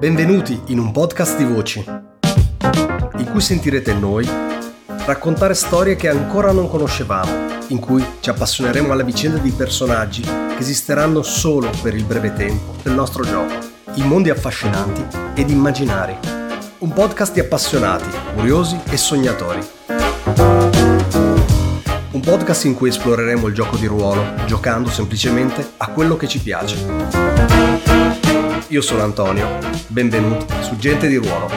Benvenuti in un podcast di voci, in cui sentirete noi raccontare storie che ancora non conoscevamo, in cui ci appassioneremo alla vicenda di personaggi che esisteranno solo per il breve tempo del nostro gioco, in mondi affascinanti ed immaginari. Un podcast di appassionati, curiosi e sognatori. Un podcast in cui esploreremo il gioco di ruolo, giocando semplicemente a quello che ci piace. Io sono Antonio, benvenuti su Gente di Ruolo.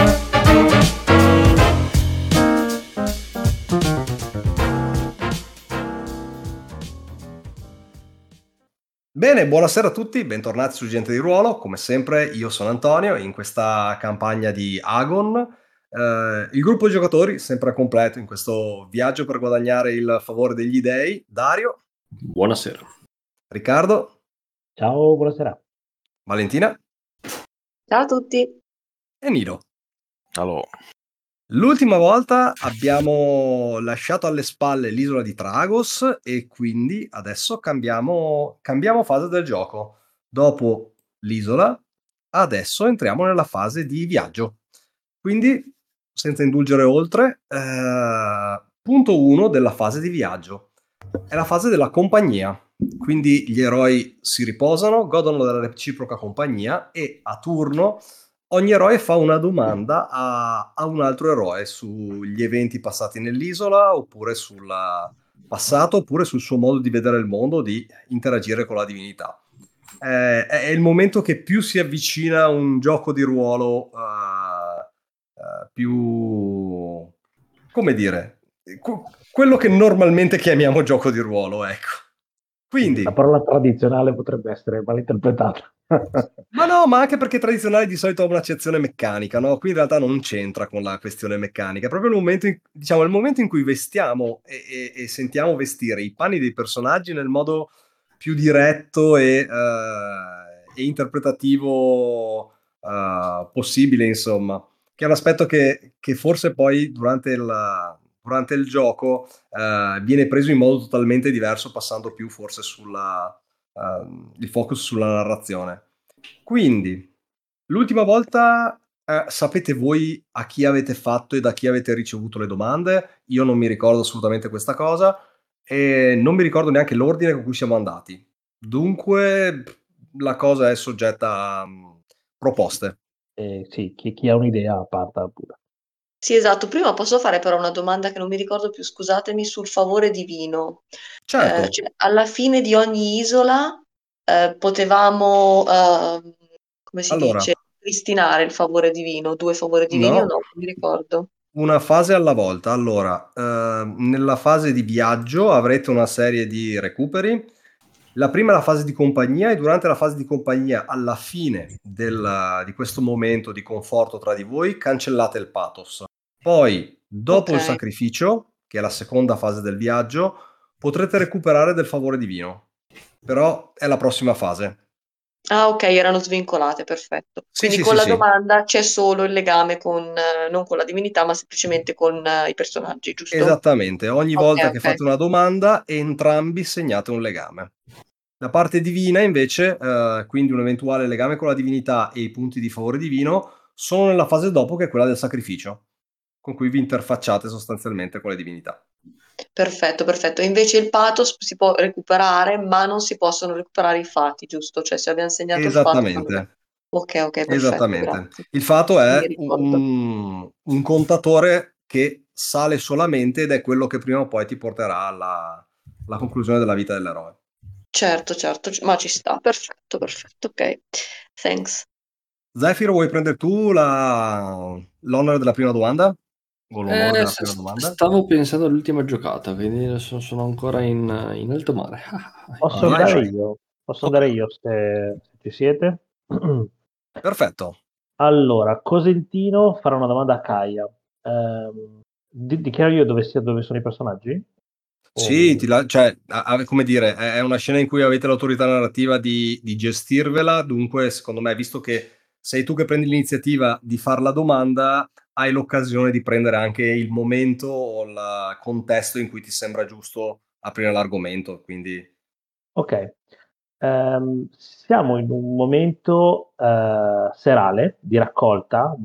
Bene, buonasera a tutti, bentornati su Gente di Ruolo. Come sempre io sono Antonio, in questa campagna di Agon. Il gruppo di giocatori sempre completo in questo viaggio per guadagnare il favore degli dei. Dario. Buonasera. Riccardo. Ciao, buonasera. Valentina. Ciao a tutti. E Nilo. Allora. L'ultima volta abbiamo lasciato alle spalle l'isola di Tragos e quindi adesso cambiamo fase del gioco. Dopo l'isola, adesso entriamo nella fase di viaggio. Quindi, senza indulgere oltre, punto 1 della fase di viaggio è la fase della compagnia. Quindi gli eroi si riposano, godono della reciproca compagnia e a turno ogni eroe fa una domanda a un altro eroe sugli eventi passati nell'isola, oppure sul passato, oppure sul suo modo di vedere il mondo, di interagire con la divinità. È il momento che più si avvicina a un gioco di ruolo più... come dire... quello che normalmente chiamiamo gioco di ruolo, ecco. Quindi, la parola tradizionale potrebbe essere malinterpretata. Ma no, ma anche perché tradizionale di solito ha un'accezione meccanica, no? Qui in realtà non c'entra con la questione meccanica, è proprio il momento in cui vestiamo e sentiamo vestire i panni dei personaggi nel modo più diretto e interpretativo possibile, insomma. Che è un aspetto che forse poi durante il gioco viene preso in modo totalmente diverso, passando più forse il focus sulla narrazione. Quindi, l'ultima volta sapete voi a chi avete fatto e da chi avete ricevuto le domande? Io non mi ricordo assolutamente questa cosa e non mi ricordo neanche l'ordine con cui siamo andati. Dunque, la cosa è soggetta a proposte. Sì, chi ha un'idea parta pure. Sì, esatto. Prima posso fare però una domanda che non mi ricordo più, scusatemi, sul favore divino. Certo. Cioè, alla fine di ogni isola potevamo, come si dice, pristinare il favore divino, 2 favori divini o no? Non mi ricordo. Una fase alla volta. Allora, nella fase di viaggio avrete una serie di recuperi. La prima è la fase di compagnia e durante la fase di compagnia, alla fine di questo momento di conforto tra di voi, cancellate il pathos. Poi, dopo il sacrificio, che è la seconda fase del viaggio, potrete recuperare del favore divino. Però è la prossima fase. Ah, ok, erano svincolate, perfetto. Quindi con la domanda c'è solo il legame non con la divinità, ma semplicemente con i personaggi, giusto? Esattamente, ogni volta che fate una domanda, entrambi segnate un legame. La parte divina invece, quindi un eventuale legame con la divinità e i punti di favore divino, sono nella fase dopo, che è quella del sacrificio, con cui vi interfacciate sostanzialmente con le divinità. Perfetto, perfetto. Invece il pathos si può recuperare, ma non si possono recuperare i fatti, giusto? Cioè se abbiamo segnato il fatto... Esattamente. Ok, perfetto. Esattamente. Grazie. Il fatto è un contatore che sale solamente ed è quello che prima o poi ti porterà alla conclusione della vita dell'eroe. Certo, ma ci sta. Perfetto, ok. Thanks. Zefiro, vuoi prendere tu l'onere della prima domanda? O l'onore della prima domanda? Stavo pensando all'ultima giocata, quindi sono ancora in alto mare. Posso andare io se ci siete? Perfetto. Allora, Cosentino farà una domanda a Kaia. Dichiaro io dove sono i personaggi? Sì, come dire, è una scena in cui avete l'autorità narrativa di gestirvela, dunque secondo me, visto che sei tu che prendi l'iniziativa di fare la domanda, hai l'occasione di prendere anche il momento o il contesto in cui ti sembra giusto aprire l'argomento, quindi... Ok. Siamo in un momento serale di raccolta,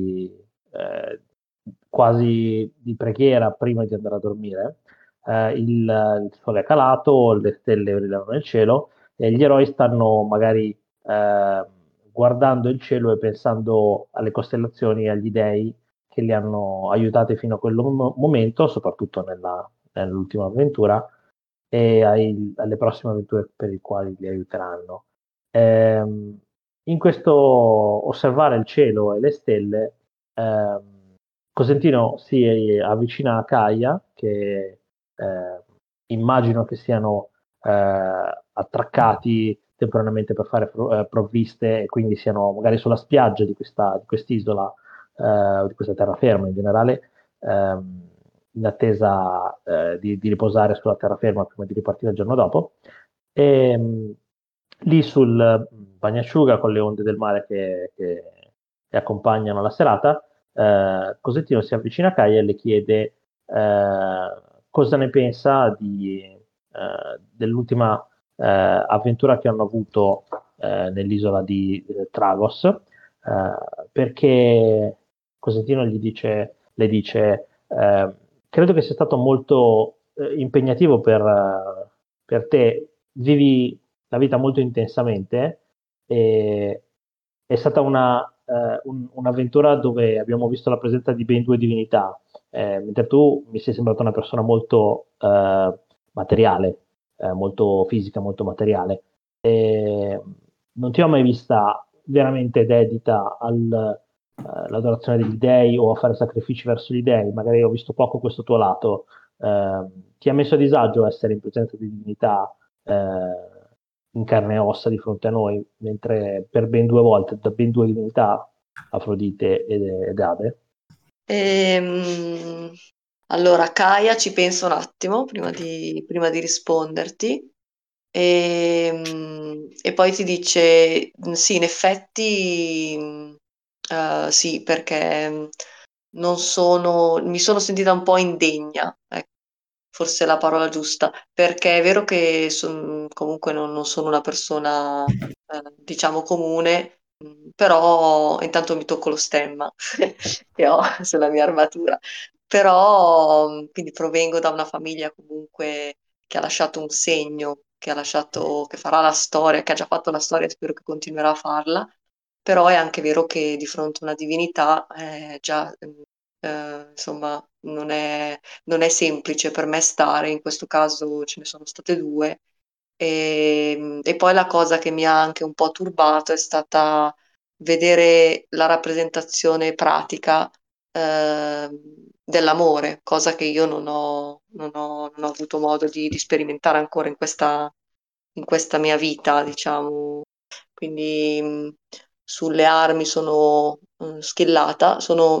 quasi di preghiera prima di andare a dormire. Il sole è calato, le stelle brillano nel cielo e gli eroi stanno magari guardando il cielo e pensando alle costellazioni e agli dei che li hanno aiutati fino a quel momento, soprattutto nell'ultima avventura, e alle prossime avventure per le quali li aiuteranno. In questo osservare il cielo e le stelle, Cosentino si avvicina a Kaia, che immagino che siano attraccati temporaneamente per fare provviste e quindi siano magari sulla spiaggia di quest'isola, di questa terraferma in generale, in attesa di riposare sulla terraferma prima di ripartire il giorno dopo. E lì sul bagnasciuga con le onde del mare che accompagnano la serata, Cosentino si avvicina a Kaia e le chiede cosa ne pensa dell'ultima avventura che hanno avuto nell'isola di Tragos, perché Cosentino le dice credo che sia stato molto impegnativo per te, vivi la vita molto intensamente e è stata un'avventura dove abbiamo visto la presenza di ben due divinità, mentre tu mi sei sembrata una persona molto materiale, molto fisica, molto materiale. E non ti ho mai vista veramente dedita all'adorazione degli dei o a fare sacrifici verso gli dei, magari ho visto poco questo tuo lato. Ti ha messo a disagio essere in presenza di divinità in carne e ossa di fronte a noi, mentre per ben due volte, da ben due divinità, Afrodite ed Ade? Allora, Kaia ci pensa un attimo prima di risponderti. E poi ti dice sì, in effetti sì, perché mi sono sentita un po' indegna, ecco, forse è la parola giusta, perché è vero che comunque non sono una persona, diciamo, comune, però intanto mi tocco lo stemma che ho sulla mia armatura, però quindi provengo da una famiglia comunque che ha lasciato un segno, che farà la storia, che ha già fatto la storia e spero che continuerà a farla, però è anche vero che di fronte a una divinità già, insomma, non è semplice per me stare, in questo caso ce ne sono state due, e poi la cosa che mi ha anche un po' turbato è stata vedere la rappresentazione pratica dell'amore, cosa che io non ho avuto modo di sperimentare ancora in questa mia vita, diciamo. Quindi sulle armi sono skillata,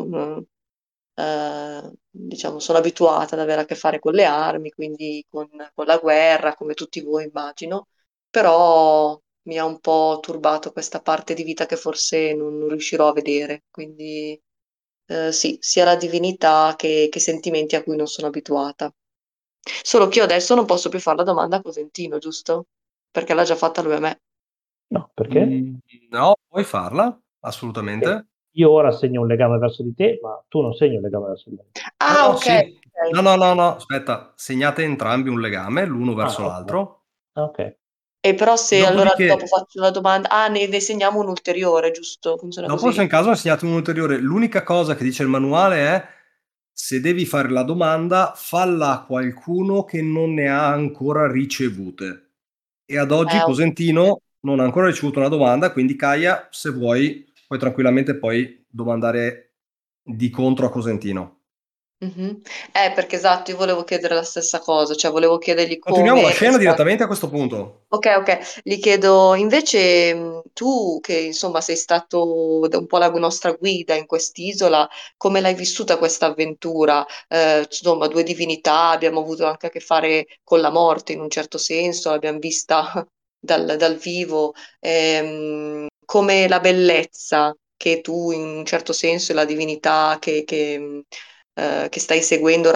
diciamo, sono abituata ad avere a che fare con le armi, quindi con la guerra, come tutti voi immagino, però mi ha un po' turbato questa parte di vita che forse non riuscirò a vedere, quindi sì, sia la divinità che sentimenti a cui non sono abituata. Solo che io adesso non posso più fare la domanda a Cosentino, giusto? Perché l'ha già fatta lui a me. No, perché? No, puoi farla, assolutamente. Io ora segno un legame verso di te, ma tu non segni un legame verso di me. No, Ah, no, ok, sì. No, ok. no, no, no, aspetta, segnate entrambi un legame, l'uno Ah, verso ok. l'altro. Ok. E però se allora dopo Dopodiché, faccio la domanda, ne segniamo un ulteriore, giusto? Funziona dopo, se così? in caso ne segnate un ulteriore, l'unica cosa che dice il manuale è: se devi fare la domanda, falla a qualcuno che non ne ha ancora ricevute. E ad oggi Ok. Cosentino non ha ancora ricevuto una domanda, quindi Kaia, se vuoi, puoi tranquillamente poi domandare di contro a Cosentino. Mhm. Perché esatto, io volevo chiedere la stessa cosa, cioè volevo chiedergli Continuiamo la come è scena stato. direttamente a questo punto. Ok, ok, gli chiedo invece tu che insomma sei stato un po' la nostra guida in quest'isola, come l'hai vissuta questa avventura? Insomma, due divinità, abbiamo avuto anche a che fare con la morte in un certo senso, l'abbiamo vista dal vivo, come la bellezza che tu in un certo senso e la divinità che stai seguendo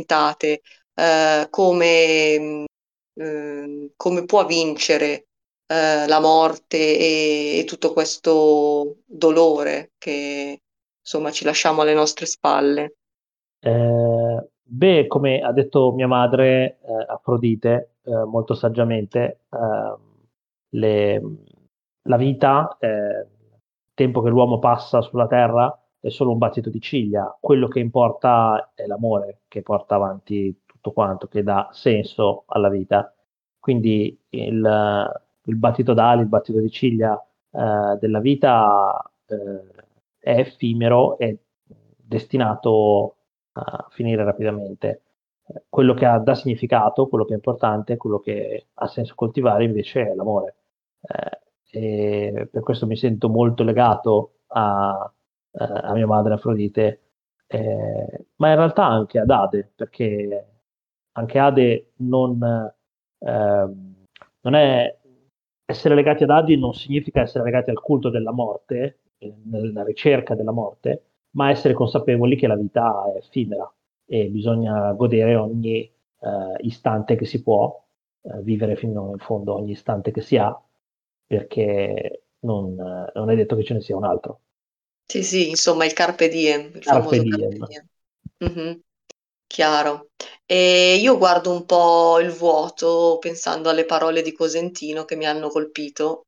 rappresentate, come può vincere la morte e tutto questo dolore che insomma ci lasciamo alle nostre spalle. Beh, come ha detto mia madre, Afrodite, molto saggiamente, le- la vita, il tempo che l'uomo passa sulla terra è solo un battito di ciglia. Quello che importa è l'amore che porta avanti tutto quanto, che dà senso alla vita. Quindi il battito d'ali, il battito di ciglia, della vita, è effimero, è destinato a finire rapidamente. Quello che dà significato, quello che è importante, quello che ha senso coltivare invece è l'amore. E per questo mi sento molto legato a mia madre Afrodite, ma in realtà anche ad Ade, perché anche Ade non è essere legati ad Adi non significa essere legati al culto della morte, nella ricerca della morte, ma essere consapevoli che la vita è effimera e bisogna godere ogni istante che si può, vivere fino in fondo ogni istante che si ha, perché non è detto che ce ne sia un altro. Sì, sì, insomma, il carpe diem, il Carpe famoso carpe diem. diem. Mhm, chiaro. E io guardo un po' il vuoto pensando alle parole di Cosentino che mi hanno colpito,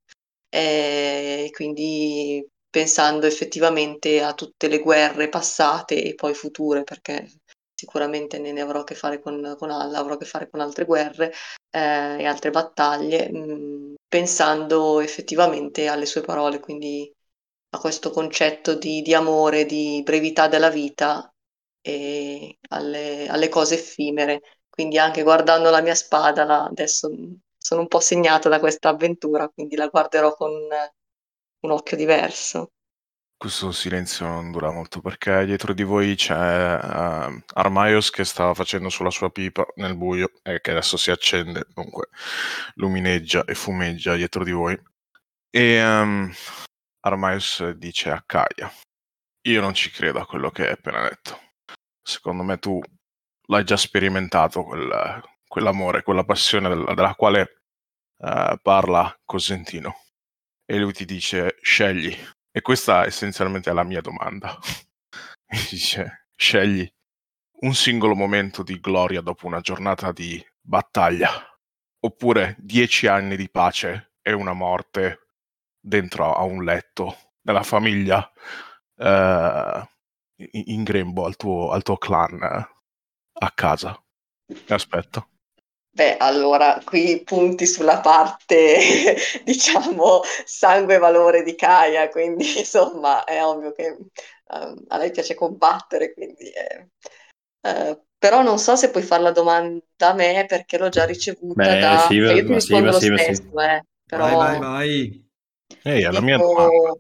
quindi pensando effettivamente a tutte le guerre passate e poi future, perché sicuramente ne avrò a che fare con avrò a che fare con altre guerre, e altre battaglie, pensando effettivamente alle sue parole, quindi a questo concetto di amore, di brevità della vita e alle cose effimere. Quindi anche guardando la mia spada, adesso sono un po' segnata da questa avventura, quindi la guarderò con un occhio diverso. Questo silenzio non dura molto perché dietro di voi c'è Armaios che stava facendo sulla sua pipa nel buio e che adesso si accende, dunque lumineggia e fumeggia dietro di voi. E Armaios dice a Kaia: io non ci credo a quello che hai appena detto. Secondo me tu l'hai già sperimentato quell'amore, quella passione della quale parla Cosentino. E lui ti dice: scegli. E questa essenzialmente è la mia domanda. Mi dice: scegli un singolo momento di gloria dopo una giornata di battaglia, oppure 10 anni di pace e una morte dentro a un letto della famiglia in grembo al tuo clan a casa. Aspetta. Beh, allora qui punti sulla parte, diciamo, sangue e valore di Kaia, quindi insomma è ovvio che a lei piace combattere, quindi però non so se puoi fare la domanda a me perché l'ho già ricevuta Beh, sì, cioè io ti ma sì, rispondo ma lo sì, ma sì. stesso, Vai, vai, però vai. Ehi, ti è la mia domanda. dico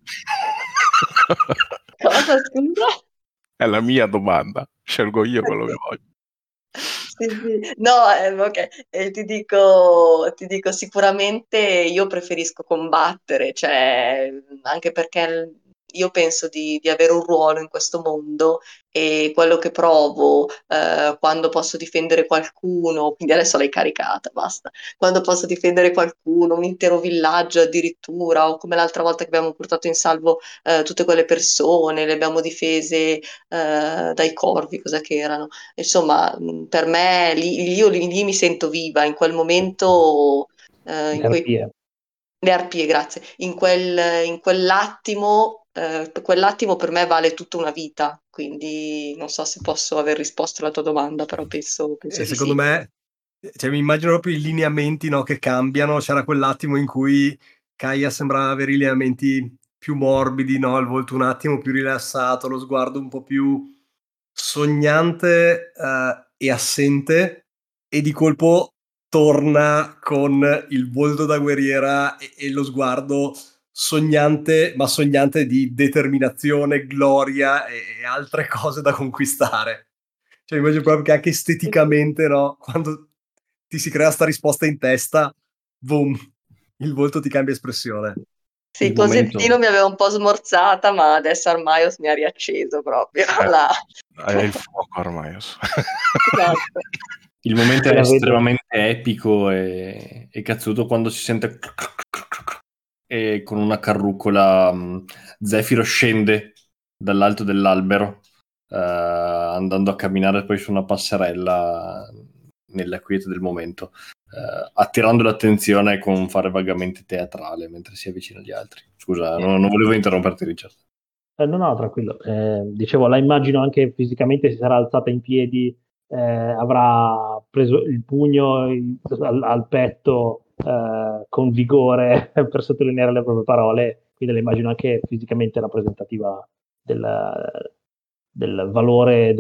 cosa, scusa? È la mia domanda. Scelgo io quello che voglio. Sì, sì. No, ok, ti dico sicuramente io preferisco combattere, cioè, anche perché io penso di avere un ruolo in questo mondo e quello che provo quando posso difendere qualcuno, quindi adesso l'hai caricata, basta, quando posso difendere qualcuno, un intero villaggio addirittura, o come l'altra volta che abbiamo portato in salvo tutte quelle persone, le abbiamo difese dai corvi, cosa che erano. Insomma, per me lì mi sento viva, in quel momento, Le arpie. le arpie, grazie, in quell'attimo per me vale tutta una vita, quindi non so se posso aver risposto alla tua domanda, però penso E di secondo sì. me, cioè, mi immagino proprio i lineamenti, no, che cambiano. C'era quell'attimo in cui Kaia sembrava avere i lineamenti più morbidi, no? Il volto un attimo più rilassato, lo sguardo un po' più sognante e assente, e di colpo torna con il volto da guerriera e lo sguardo sognante, ma sognante di determinazione, gloria e altre cose da conquistare. Cioè, immagino proprio che anche esteticamente, no? Quando ti si crea sta risposta in testa, boom, il volto ti cambia espressione. Sì, Il momento, Cosentino mi aveva un po' smorzata, ma adesso Armaios mi ha riacceso proprio la... È il fuoco ormai. Esatto. il momento Te è la vedo. estremamente epico e cazzuto quando si sente e con una carrucola Zefiro scende dall'alto dell'albero, andando a camminare poi su una passerella nella quiete del momento, attirando l'attenzione con un fare vagamente teatrale mentre si avvicina agli altri. Scusa, non volevo interromperti, Richard. No, tranquillo. Dicevo, la immagino anche fisicamente, si sarà alzata in piedi, avrà preso il pugno al petto con vigore per sottolineare le proprie parole, quindi la immagino anche fisicamente rappresentativa del valore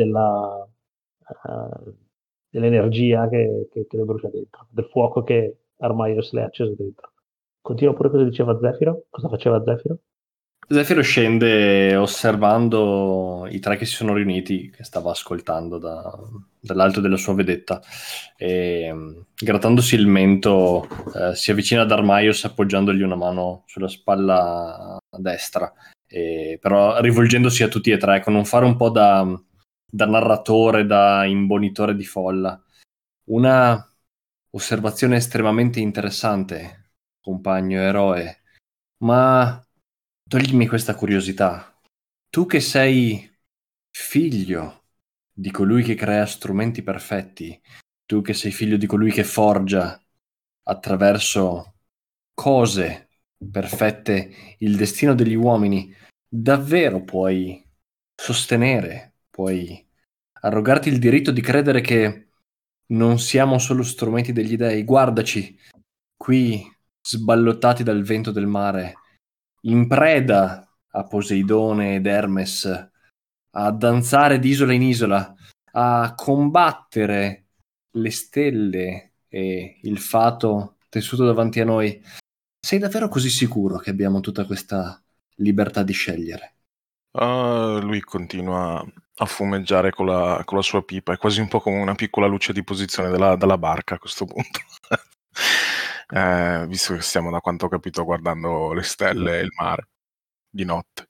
dell'energia che le brucia dentro, del fuoco che Armaios le ha acceso dentro. Continua pure cosa diceva Zefiro? Cosa faceva Zefiro? Zefiro scende osservando i tre che si sono riuniti, che stava ascoltando dall'alto della sua vedetta, e grattandosi il mento si avvicina ad Armaios appoggiandogli una mano sulla spalla destra, però rivolgendosi a tutti e tre con un fare un po' da narratore, da imbonitore di folla. Una osservazione estremamente interessante, compagno eroe, ma toglimi questa curiosità. Tu che sei figlio di colui che crea strumenti perfetti, tu che sei figlio di colui che forgia attraverso cose perfette il destino degli uomini, davvero puoi sostenere, puoi arrogarti il diritto di credere che non siamo solo strumenti degli dei? Guardaci, qui sballottati dal vento del mare, in preda a Poseidone ed Hermes, a danzare di isola in isola, a combattere le stelle e il fato tessuto davanti a noi. Sei davvero così sicuro che abbiamo tutta questa libertà di scegliere? Lui continua a fumeggiare con la sua pipa, è quasi un po' come una piccola luce di posizione della barca a questo punto. Visto che stiamo, da quanto ho capito, guardando le stelle e il mare di notte.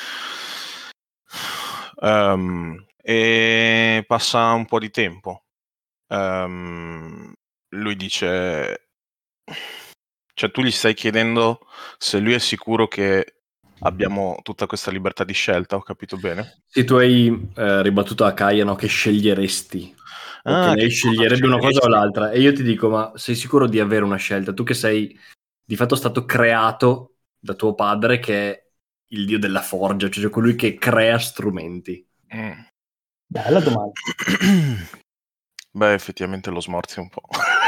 E passa un po' di tempo. Lui dice, cioè tu gli stai chiedendo se lui è sicuro che abbiamo tutta questa libertà di scelta, ho capito bene? Sì, tu hai ribattuto a Kaiano che sceglieresti, o che lei che sceglierebbe una cosa o l'altra, e io ti dico, ma sei sicuro di avere una scelta? Tu che sei di fatto stato creato da tuo padre, che è il dio della forgia, cioè colui che crea strumenti. Bella domanda. Beh, effettivamente lo smorzi un po'.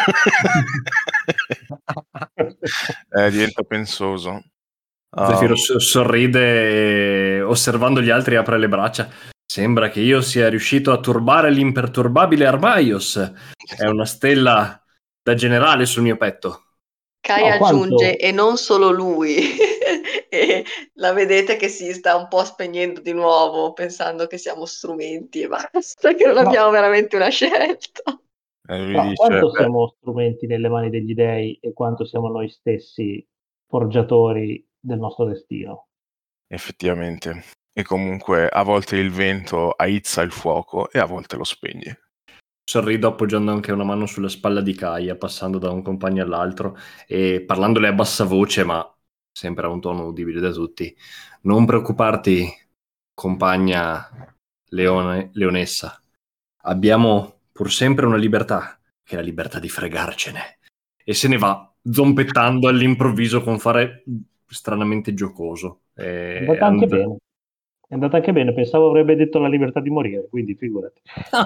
Diventa pensoso. Zefiro sorride e, osservando gli altri, apre le braccia. Sembra che io sia riuscito a turbare l'imperturbabile Armaios. È una stella da generale sul mio petto. Kai Oh, aggiunge, quanto? e non solo lui, e la vedete che si sta un po' spegnendo di nuovo, pensando che siamo strumenti e basta, che non abbiamo veramente una scelta. Lui Ma dice, quanto siamo strumenti nelle mani degli dei e quanto siamo noi stessi forgiatori del nostro destino? effettivamente. E comunque a volte il vento aizza il fuoco e a volte lo spegne. Sorrido appoggiando anche una mano sulla spalla di Kaia, passando da un compagno all'altro e parlandole a bassa voce, ma sempre a un tono udibile da tutti. Non preoccuparti, compagna leonessa. Abbiamo pur sempre una libertà, che è la libertà di fregarcene. E se ne va, zompettando all'improvviso con fare stranamente giocoso. È andata anche bene. È andata anche bene, pensavo avrebbe detto la libertà di morire, quindi figurati.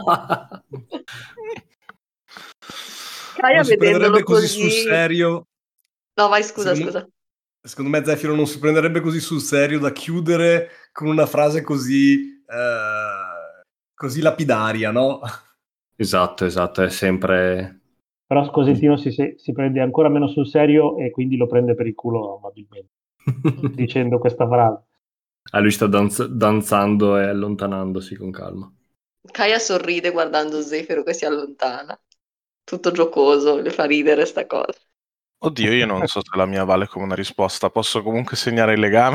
Kaia Non si vedendolo prenderebbe così sul serio. No, vai, scusa. Secondo me Zefiro non si prenderebbe così sul serio da chiudere con una frase così lapidaria, no? Esatto, è sempre... Però Cosentino si prende ancora meno sul serio e quindi lo prende per il culo amabilmente, dicendo questa frase. Lui sta danzando e allontanandosi con calma. Kaia sorride guardando Zefiro che si allontana. Tutto giocoso, le fa ridere sta cosa. Oddio, io non so se la mia vale come una risposta. Posso comunque segnare il legame?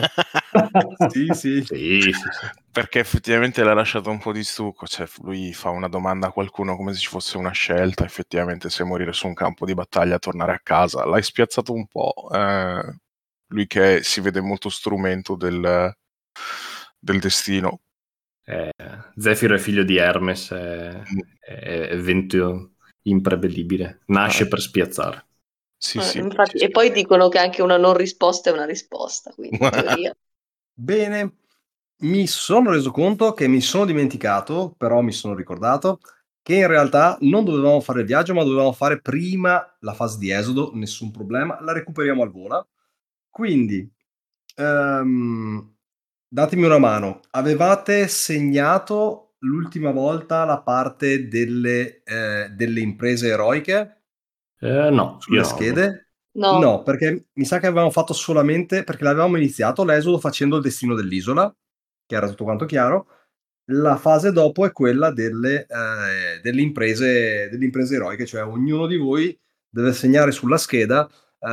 Sì. Perché effettivamente l'ha lasciato un po' di stucco. Cioè, lui fa una domanda a qualcuno come se ci fosse una scelta. Effettivamente, se morire su un campo di battaglia, tornare a casa. L'hai spiazzato un po'. lui che si vede molto strumento del destino. Zefiro è figlio di Hermes, è evento imprevedibile, nasce per spiazzare. Sì. Infatti, e poi dicono che anche una non risposta è una risposta, quindi in teoria. Bene, mi sono reso conto che mi sono dimenticato, però mi sono ricordato che in realtà non dovevamo fare il viaggio, ma dovevamo fare prima la fase di esodo, nessun problema, la recuperiamo al volo. Quindi, datemi una mano, avevate segnato l'ultima volta la parte delle imprese eroiche No, sulle io no. schede? No, No, perché mi sa che avevamo fatto solamente perché l'avevamo iniziato l'esodo facendo il destino dell'isola, che era tutto quanto chiaro. La fase dopo è quella delle imprese eroiche, cioè ognuno di voi deve segnare sulla scheda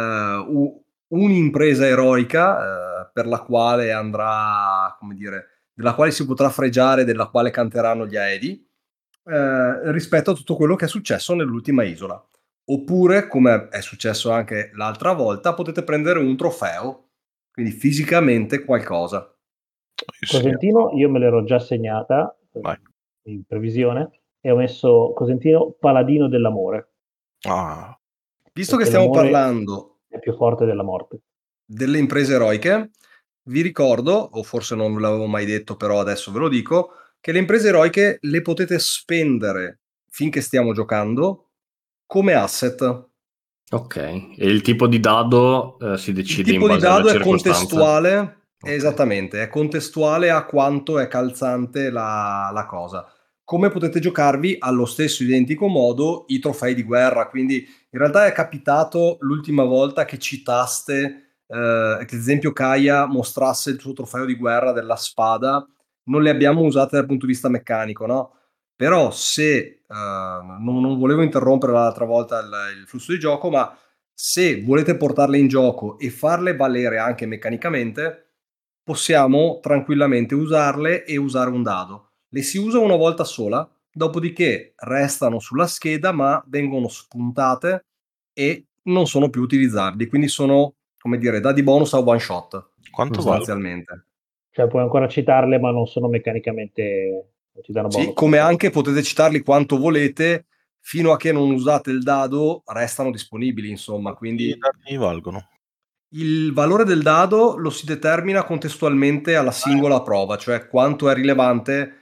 un'impresa eroica per la quale andrà, come dire, della quale si potrà fregiare, della quale canteranno gli Aedi, rispetto a tutto quello che è successo nell'ultima isola. Oppure, come è successo anche l'altra volta, potete prendere un trofeo, quindi fisicamente qualcosa. Cosentino io me l'ero già segnata Vai. in previsione e ho messo Cosentino paladino dell'amore. Ah, Visto che Perché stiamo l'amore parlando è più forte della morte. delle imprese eroiche, vi ricordo, o forse non ve l'avevo mai detto, però adesso ve lo dico, che le imprese eroiche le potete spendere finché stiamo giocando come asset. Ok, e il tipo di dado si Il decide in tipo di base alla dado è circostanza? contestuale, Ok. esattamente, è contestuale a quanto è calzante la cosa. Come potete giocarvi allo stesso identico modo i trofei di guerra, quindi in realtà è capitato l'ultima volta che citaste, che ad esempio Kaia mostrasse il suo trofeo di guerra della spada, non le abbiamo usate dal punto di vista meccanico, no? Però se, non volevo interrompere l'altra volta il flusso di gioco, ma se volete portarle in gioco e farle valere anche meccanicamente, possiamo tranquillamente usarle e usare un dado. Le si usa una volta sola, dopodiché restano sulla scheda ma vengono spuntate e non sono più utilizzabili, quindi sono, come dire, dadi bonus a one shot, quanto vale? sostanzialmente. Cioè puoi ancora citarle ma non sono meccanicamente, non ti danno Sì, bonus. come anche potete citarli quanto volete, fino a che non usate il dado, restano disponibili, insomma, Quanti quindi danni valgono? il valore del dado lo si determina contestualmente alla singola prova, cioè quanto è rilevante.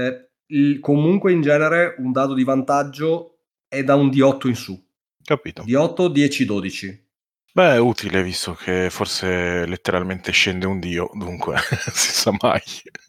Comunque in genere un dado di vantaggio è da un D8 in su. Capito. D8, 10, 12. Beh, è utile visto che forse letteralmente scende un dio, dunque si sa mai.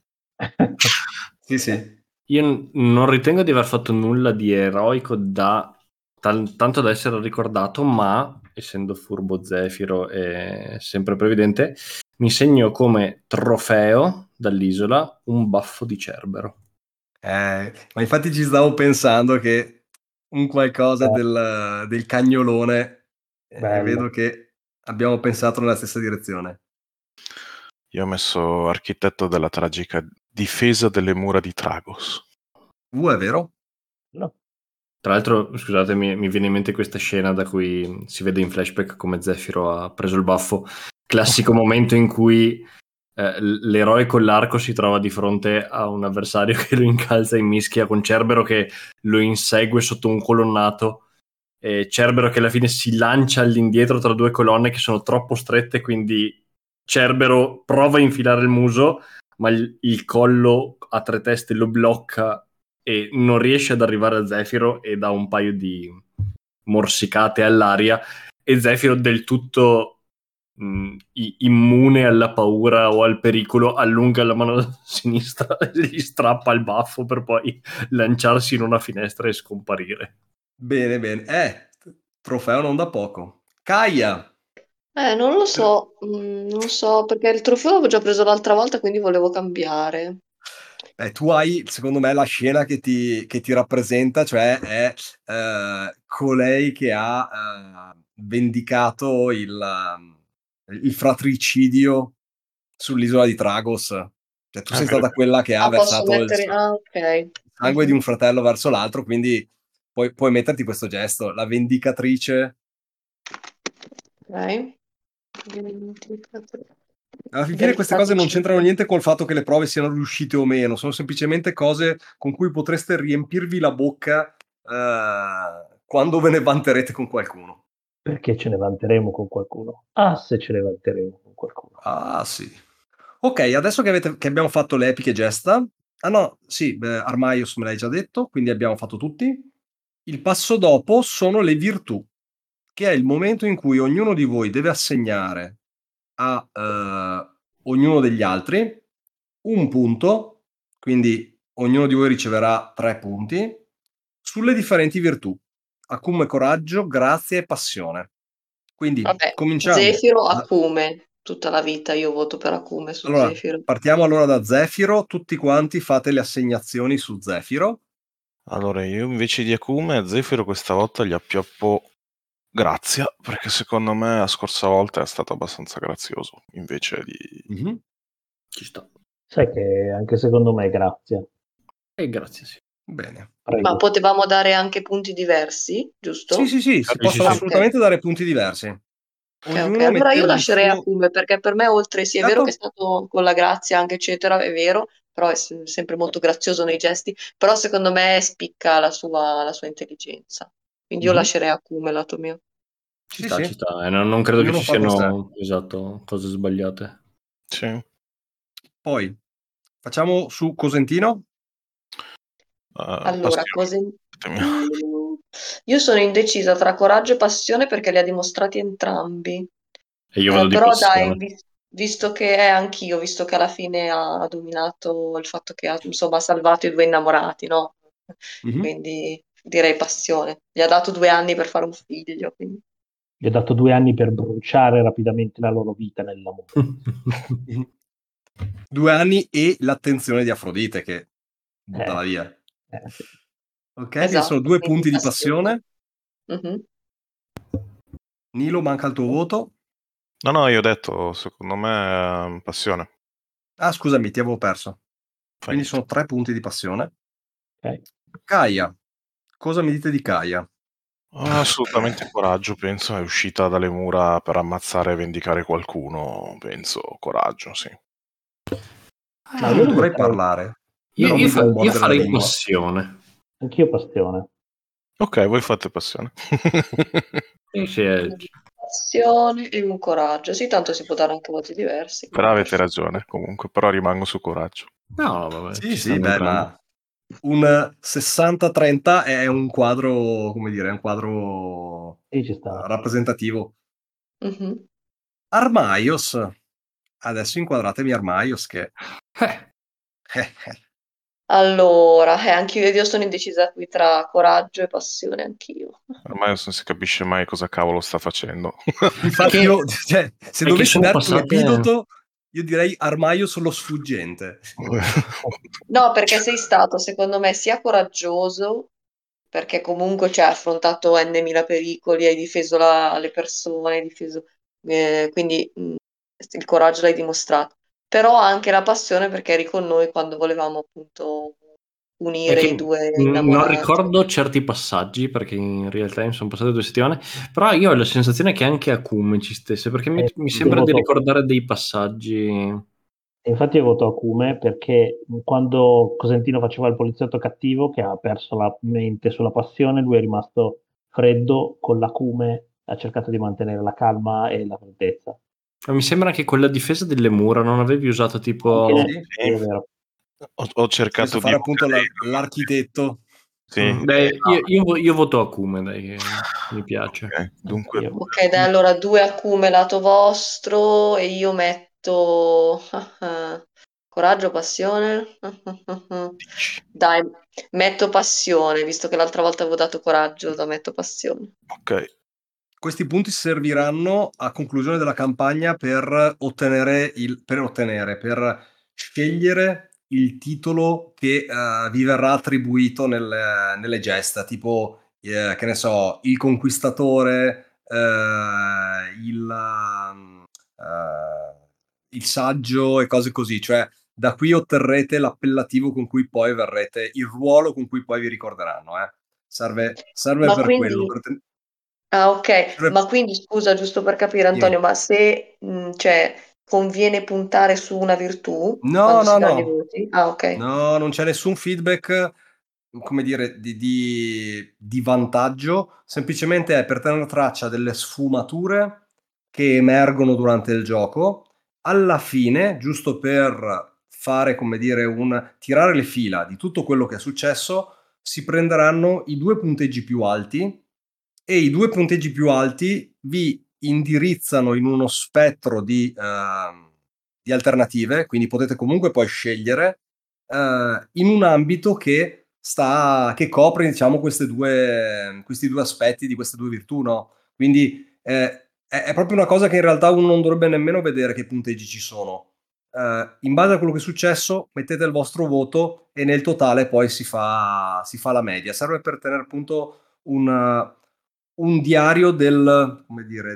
Sì, sì. Io non ritengo di aver fatto nulla di eroico tanto da essere ricordato, ma essendo furbo Zefiro e sempre previdente, mi segno come trofeo dall'isola un baffo di Cerbero. Ma infatti ci stavo pensando che un qualcosa del cagnolone, Bello. vedo che abbiamo pensato nella stessa direzione. Io ho messo architetto della tragica difesa delle mura di Tragos. È vero? No. Tra l'altro, scusatemi, mi viene in mente questa scena da cui si vede in flashback come Zefiro ha preso il baffo. Classico momento in cui l'eroe con l'arco si trova di fronte a un avversario che lo incalza in mischia con Cerbero che lo insegue sotto un colonnato. E Cerbero che alla fine si lancia all'indietro tra due colonne che sono troppo strette, quindi Cerbero prova a infilare il muso, ma il collo a tre teste lo blocca e non riesce ad arrivare a Zefiro e dà un paio di morsicate all'aria e Zefiro del tutto immune alla paura o al pericolo allunga la mano sinistra e gli strappa il baffo per poi lanciarsi in una finestra e scomparire. Bene, bene. Trofeo non da poco. Kaia! Non lo so, non so, perché il trofeo l'avevo già preso l'altra volta, quindi volevo cambiare. Tu hai, secondo me, la scena che ti rappresenta, cioè è colei che ha vendicato il fratricidio sull'isola di Tragos. Cioè, tu sei Vero. stata quella che ha Ah, posso versato mettere... Ah, ok. sangue di Mhm. un fratello verso l'altro, quindi puoi metterti questo gesto. La vendicatrice. Ok. Alla fine queste cose non c'entrano niente col fatto che le prove siano riuscite o meno, sono semplicemente cose con cui potreste riempirvi la bocca quando ve ne vanterete con qualcuno. Perché ce ne vanteremo con qualcuno? Ah, se ce ne vanteremo con qualcuno. Ah, sì. Ok, adesso che abbiamo fatto le epiche gesta... Ah no, sì, Armaios me l'hai già detto, quindi abbiamo fatto tutti. Il passo dopo sono le virtù, che è il momento in cui ognuno di voi deve assegnare a ognuno degli altri un punto, quindi ognuno di voi riceverà 3 punti, sulle differenti virtù: acume, coraggio, grazia e passione. Quindi Vabbè, cominciamo. Zefiro, Acume, tutta la vita io voto per Acume su Allora, Zefiro. partiamo allora da Zefiro, tutti quanti fate le assegnazioni su Zefiro. Allora, io invece di Acume a Zefiro questa volta gli appioppo Grazia, perché secondo me la scorsa volta è stato abbastanza grazioso, invece di... Ci sta. Sai che anche secondo me, grazie. Grazie, sì. Bene. Prego. Ma potevamo dare anche punti diversi, giusto? Sì, si Sì, possono sì. assolutamente dare punti diversi. Ok. Ognuno Allora io metteva il lascerei suo... Acume perché per me oltre, sì, è vero Certo. che è stato con la grazia anche eccetera, è vero, però è sempre molto grazioso nei gesti, però secondo me spicca la sua intelligenza. Quindi io Mhm. lascerei Acume lato mio. Ci Sì, sta, sì. ci sta. Non credo che Ognuno ci fa per sé. siano, esatto, cose sbagliate. Sì. Poi facciamo su Cosentino. Allora, Passione. io sono indecisa tra coraggio e passione perché li ha dimostrati entrambi. E io vado di Però dai, passione. visto che è anch'io, visto che alla fine ha dominato il fatto che ha, insomma, salvato i due innamorati, no? Mhm. Quindi direi passione. Gli ha dato 2 anni per fare un figlio, quindi. Gli ho dato 2 anni per bruciare rapidamente la loro vita nell'amore. 2 anni e l'attenzione di Afrodite che buttala via. Sì. Ok, quindi sono Esatto, 2 quindi punti di passione. passione. Mhm. Nilo, manca il tuo voto. No, io ho detto, secondo me, passione. Ah, scusami, ti avevo perso. Fa Quindi niente. sono 3 punti di passione. Ok. Kaia, cosa mi dite di Kaia? Assolutamente coraggio, penso, è uscita dalle mura per ammazzare e vendicare qualcuno, penso, coraggio, sì. Ma Non io lo dovrei metterei... parlare, Io, però io mi devo fa- io mordere la farei lingua. passione. Anch'io passione. Ok, voi fate passione. Sì, Passione e un coraggio. Sì, tanto si può dare anche voti diversi. Però quindi avete perfetto. ragione, comunque, però rimango su coraggio. No, vabbè, Sì, ci sì, stanno beh, entrambi. ma un 60-30 è un quadro, come dire, è un quadro E ci sta. rappresentativo. Mhm. Armaios, adesso inquadratemi Armaios che... Allora, anch'io io sono indecisa qui tra coraggio e passione, anch'io. Ormai non si capisce mai cosa cavolo sta facendo. Infatti Perché, io, cioè, se perché dovessi sono darti un passate... epidoto, io direi Armaios lo sfuggente. No, perché sei stato, secondo me, sia coraggioso, perché comunque cioè, hai affrontato N mila pericoli, hai difeso le persone, hai difeso, quindi il coraggio l'hai dimostrato. Però anche la passione perché eri con noi quando volevamo appunto È unire i che due non innamorati. ricordo certi passaggi perché in realtà mi sono passate 2 settimane, però io ho la sensazione che anche Acume ci stesse perché mi Io sembra di voto ricordare dei passaggi. E infatti io voto Acume perché quando Cosentino faceva il poliziotto cattivo che ha perso la mente sulla passione, lui è rimasto freddo con l'Acume, ha cercato di mantenere la calma e la freddezza. Ma mi sembra che quella difesa delle mura non avevi usato tipo. Anche, Sì, è vero. Ho cercato senza di fare appunto evocare... l'architetto. Sì, Dai, no. io voto Acume, dai, che mi piace. Ok, dunque Anch'io. Ok, dai, allora 2 Acume lato vostro e io metto coraggio, passione. Dai, metto passione, visto che l'altra volta avevo dato coraggio, da metto passione. ok. Questi punti serviranno a conclusione della campagna per per scegliere il titolo che vi verrà attribuito nelle gesta, tipo, che ne so, il conquistatore, il saggio e cose così. Cioè, da qui otterrete l'appellativo con cui poi verrete, il ruolo con cui poi vi ricorderanno. Serve Ma per quello. quindi Ah, ok, ma quindi scusa, giusto per capire, Antonio, ma se cioè, conviene puntare su una virtù No, quando si no, danno i no. voti? Ah, ok. No, non c'è nessun feedback, come dire, di vantaggio, semplicemente è per tenere traccia delle sfumature che emergono durante il gioco. Alla fine, giusto per fare, come dire, tirare le fila di tutto quello che è successo, si prenderanno i 2 punteggi più alti e i 2 punteggi più alti vi indirizzano in uno spettro di alternative, quindi potete comunque poi scegliere in un ambito che copre, diciamo, questi due aspetti di queste due virtù, no? Quindi è proprio una cosa che in realtà uno non dovrebbe nemmeno vedere che punteggi ci sono. In base a quello che è successo, mettete il vostro voto e nel totale poi si fa la media. Serve per tenere appunto un diario come dire,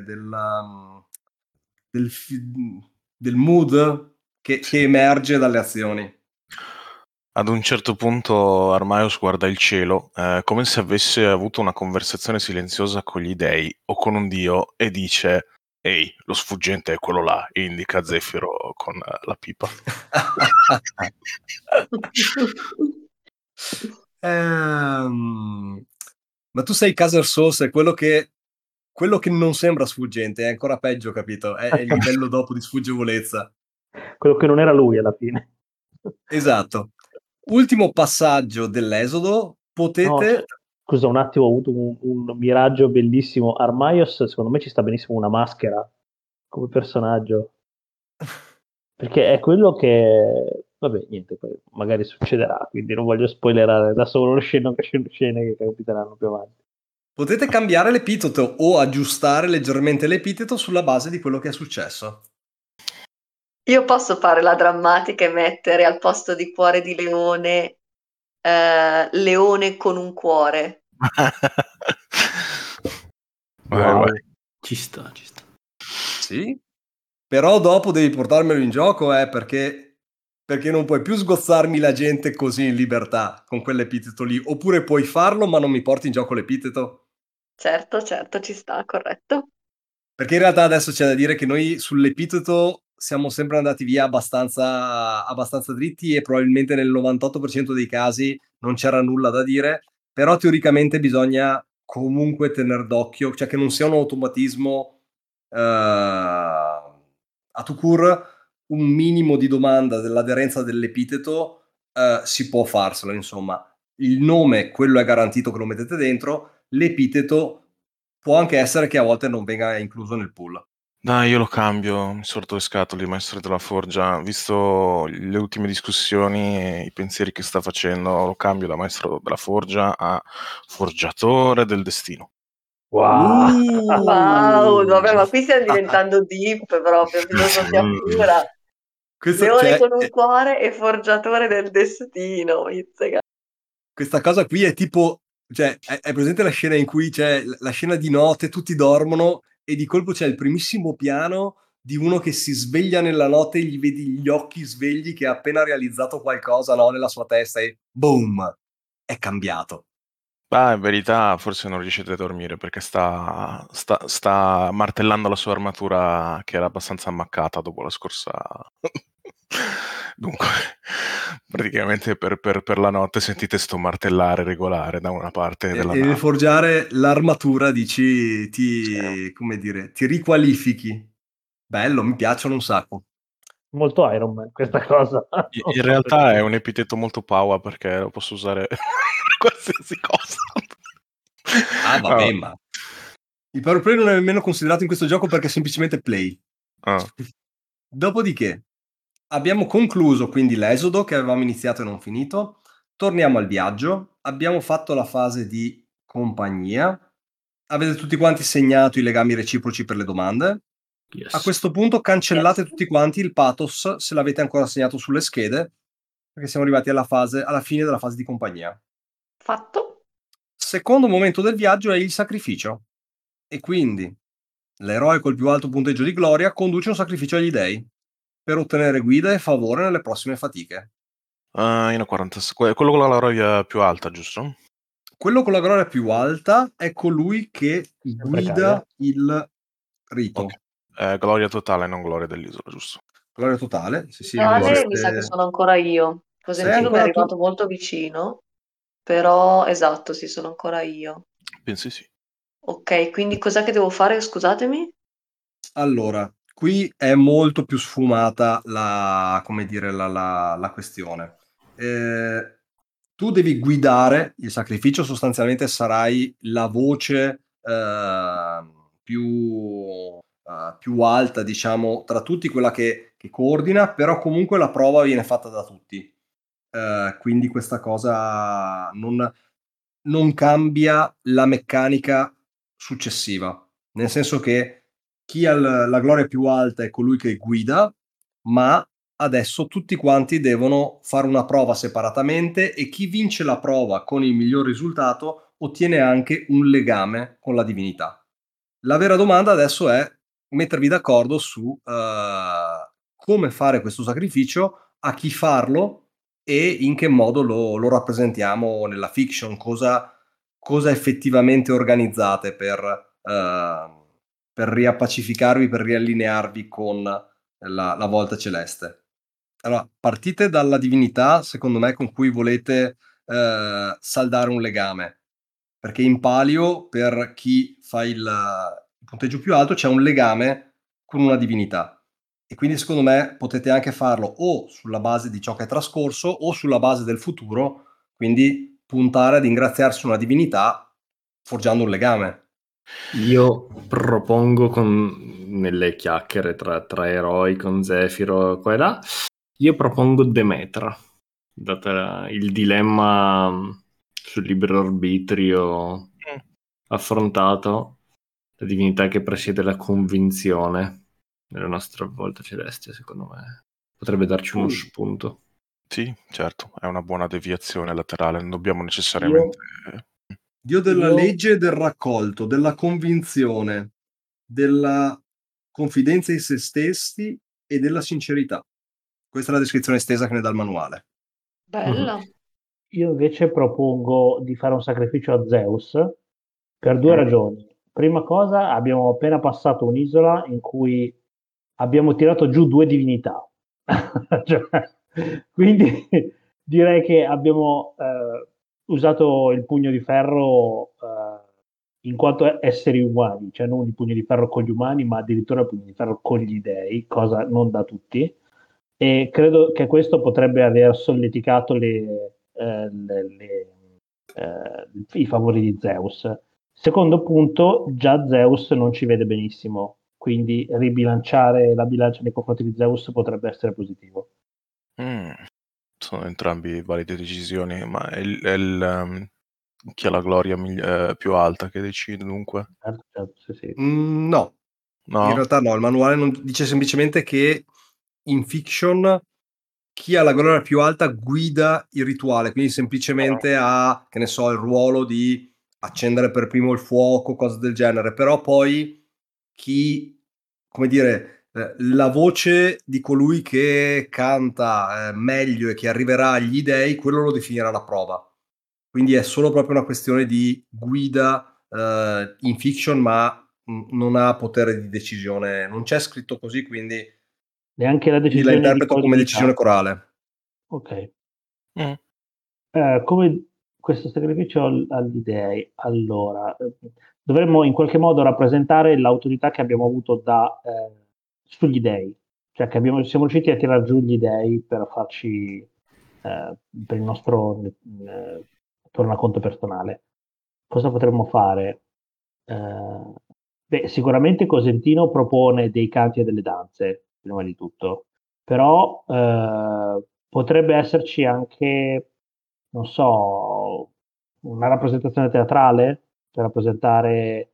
del, del mood che emerge dalle azioni. Ad un certo punto Armaios guarda il cielo, come se avesse avuto una conversazione silenziosa con gli dei o con un dio e dice: «Ehi, lo sfuggente è quello là», e indica Zefiro con la pipa. Ma tu sei Caser Source, è quello che non sembra sfuggente, è ancora peggio, capito? È il livello dopo di sfuggevolezza. Quello che non era lui alla fine. Esatto. Ultimo passaggio dell'esodo, No, potete... scusa un attimo, ho avuto un miraggio bellissimo. Armaios, secondo me ci sta benissimo una maschera come personaggio. Perché è quello che... Vabbè, niente, poi magari succederà, quindi non voglio spoilerare da solo lo scene che capiteranno più avanti. Potete cambiare l'epiteto o aggiustare leggermente l'epiteto sulla base di quello che è successo. Io posso fare la drammatica e mettere al posto di cuore di leone, leone con un cuore. Wow. Vai. Ci sta. Sì, però dopo devi portarmelo in gioco, perché non puoi più sgozzarmi la gente così in libertà con quell'epiteto lì, oppure puoi farlo ma non mi porti in gioco l'epiteto. Certo, ci sta, corretto. Perché in realtà adesso c'è da dire che noi sull'epiteto siamo sempre andati via abbastanza dritti e probabilmente nel 98% dei casi non c'era nulla da dire, però teoricamente bisogna comunque tener d'occhio, cioè che non sia un automatismo a tout court, un minimo di domanda dell'aderenza dell'epiteto si può farselo, insomma. Il nome, quello è garantito che lo mettete dentro, l'epiteto può anche essere che a volte non venga incluso nel pool. Dai, io lo cambio, mi sorto le scatole, maestro della forgia. Visto le ultime discussioni e i pensieri che sta facendo, lo cambio da maestro della forgia a forgiatore del destino. Wow. Wow, vabbè, ma qui stiamo diventando deep proprio, filosofia pura. Leone con un cuore e forgiatore del destino. Questa cosa qui è tipo, cioè, è presente la scena in cui c'è la scena di notte, tutti dormono e di colpo c'è il primissimo piano di uno che si sveglia nella notte e gli vedi gli occhi svegli che ha appena realizzato qualcosa, no, nella sua testa e boom, è cambiato. In verità forse non riuscite a dormire perché sta martellando la sua armatura che era abbastanza ammaccata dopo la scorsa... Dunque, praticamente per la notte sentite sto martellare regolare da una parte della E nel nave. forgiare l'armatura dici, Sì. come dire, ti riqualifichi. Bello, mi piacciono un sacco. Molto Iron Man questa cosa. In realtà è un epiteto molto power perché lo posso usare per qualsiasi cosa. Ah, vabbè, ma il power play non è nemmeno considerato in questo gioco perché è semplicemente play. Dopodiché abbiamo concluso quindi l'esodo che avevamo iniziato e non finito. Torniamo al viaggio. Abbiamo fatto la fase di compagnia. Avete tutti quanti segnato i legami reciproci per le domande. Yes. A questo punto cancellate tutti quanti il pathos se l'avete ancora segnato sulle schede, perché siamo arrivati alla fine della fase di compagnia. Fatto. Secondo momento del viaggio è il sacrificio. E quindi l'eroe col più alto punteggio di gloria conduce un sacrificio agli dei per ottenere guida e favore nelle prossime fatiche. Io ne ho 40, quello con la gloria più alta, giusto? quello con la gloria più alta è colui che Sempre guida Kaia. il rito. Ok. Gloria totale, non gloria dell'isola, giusto? Gloria totale, sì, Totale, mi sa che sono ancora io. Cosentino mi è ancora tu? arrivato molto vicino, però esatto, sì, sono ancora io. Pensi sì. Ok, quindi cos'è che devo fare? Scusatemi. Allora, qui è molto più sfumata come dire, la questione. Tu devi guidare il sacrificio, sostanzialmente sarai la voce più alta, diciamo, tra tutti, quella che coordina, però comunque la prova viene fatta da tutti. Quindi questa cosa non cambia la meccanica successiva, nel senso che chi ha la gloria più alta è colui che guida, ma adesso tutti quanti devono fare una prova separatamente e chi vince la prova con il miglior risultato ottiene anche un legame con la divinità. La vera domanda adesso è mettervi d'accordo su come fare questo sacrificio, a chi farlo e in che modo lo rappresentiamo nella fiction, cosa effettivamente organizzate per riappacificarvi, per riallinearvi con la volta celeste. Allora, partite dalla divinità, secondo me, con cui volete saldare un legame, perché in Palio, per chi fa il punteggio più alto, c'è un legame con una divinità. E quindi secondo me potete anche farlo o sulla base di ciò che è trascorso o sulla base del futuro, quindi puntare ad ingraziarsi una divinità forgiando un legame. Io propongo nelle chiacchiere tra eroi con Zefiro qua e là, io propongo Demetra, dato il dilemma sul libero arbitrio affrontato, la divinità che presiede la convinzione nella nostra volta celeste, secondo me potrebbe darci uno spunto. Sì, certo, è una buona deviazione laterale, non dobbiamo necessariamente... Dio della legge e del raccolto, della convinzione, della confidenza in se stessi e della sincerità. Questa è la descrizione estesa che ne dà il manuale. Bella. Io invece propongo di fare un sacrificio a Zeus per due ragioni. Prima cosa, abbiamo appena passato un'isola in cui abbiamo tirato giù due divinità. Quindi direi che abbiamo usato il pugno di ferro in quanto esseri umani, cioè non il pugno di ferro con gli umani, ma addirittura il pugno di ferro con gli dei, cosa non da tutti. E credo che questo potrebbe aver solleticato i favori di Zeus. Secondo punto, già Zeus non ci vede benissimo, quindi ribilanciare la bilancia nei confronti di Zeus potrebbe essere positivo. Sono entrambi valide decisioni, ma chi ha la gloria più alta che decide dunque? Certo, sì. No, No? in realtà no, il manuale non dice semplicemente che in fiction chi ha la gloria più alta guida il rituale, quindi semplicemente ha, che ne so, il ruolo di accendere per primo il fuoco, cose del genere, però poi chi, come dire, la voce di colui che canta meglio e che arriverà agli dei, quello lo definirà la prova. Quindi è solo proprio una questione di guida in fiction, ma non ha potere di decisione, non c'è scritto così, quindi Neanche la la decisione di interpreto come collegialità. decisione corale. Ok. Come questo sacrificio agli dei, allora, dovremmo in qualche modo rappresentare l'autorità che abbiamo avuto sugli dei, cioè che siamo riusciti a tirar giù gli dei per farci per il nostro tornaconto personale. Cosa potremmo fare? Sicuramente Cosentino propone dei canti e delle danze, prima di tutto, però potrebbe esserci anche, non so, una rappresentazione teatrale per rappresentare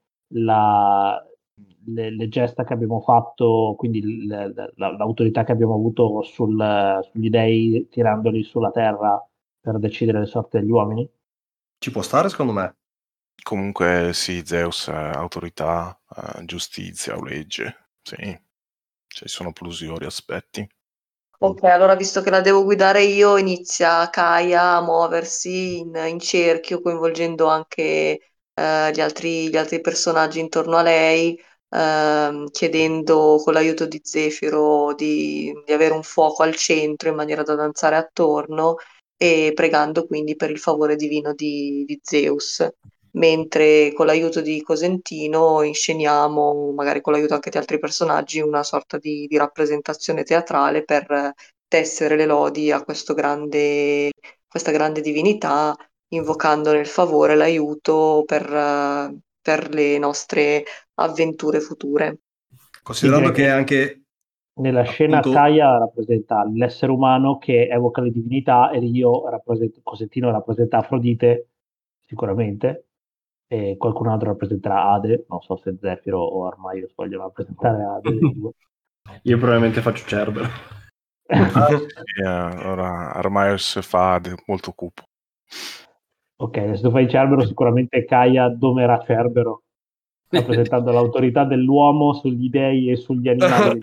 le gesta che abbiamo fatto, quindi l'autorità che abbiamo avuto sugli dei tirandoli sulla terra per decidere le sorti degli uomini. Ci può stare, secondo me. Comunque sì, Zeus è autorità, giustizia o legge, sì, ci sono plusiori aspetti. Ok, allora visto che la devo guidare io, inizia Kaya a muoversi in cerchio, coinvolgendo anche gli altri personaggi intorno a lei, chiedendo con l'aiuto di Zefiro di avere un fuoco al centro in maniera da danzare attorno e pregando quindi per il favore divino di Zeus. Mentre con l'aiuto di Cosentino insceniamo, magari con l'aiuto anche di altri personaggi, una sorta di rappresentazione teatrale per tessere le lodi a questa grande divinità, invocandone il favore e l'aiuto per le nostre avventure future. Considerando direi che che anche nella scena appunto Kaya rappresenta l'essere umano che evoca le divinità e Cosentino rappresenta Afrodite, sicuramente, e qualcun altro rappresenterà Ade, non so se Zefiro o Armaios vogliono rappresentare Ade dei due. Io probabilmente faccio Cerbero. Ora Armaios fa molto cupo. Ok, se tu fai Cerbero, sicuramente Kaya domerà Cerbero, rappresentando l'autorità dell'uomo sugli dei e sugli animali.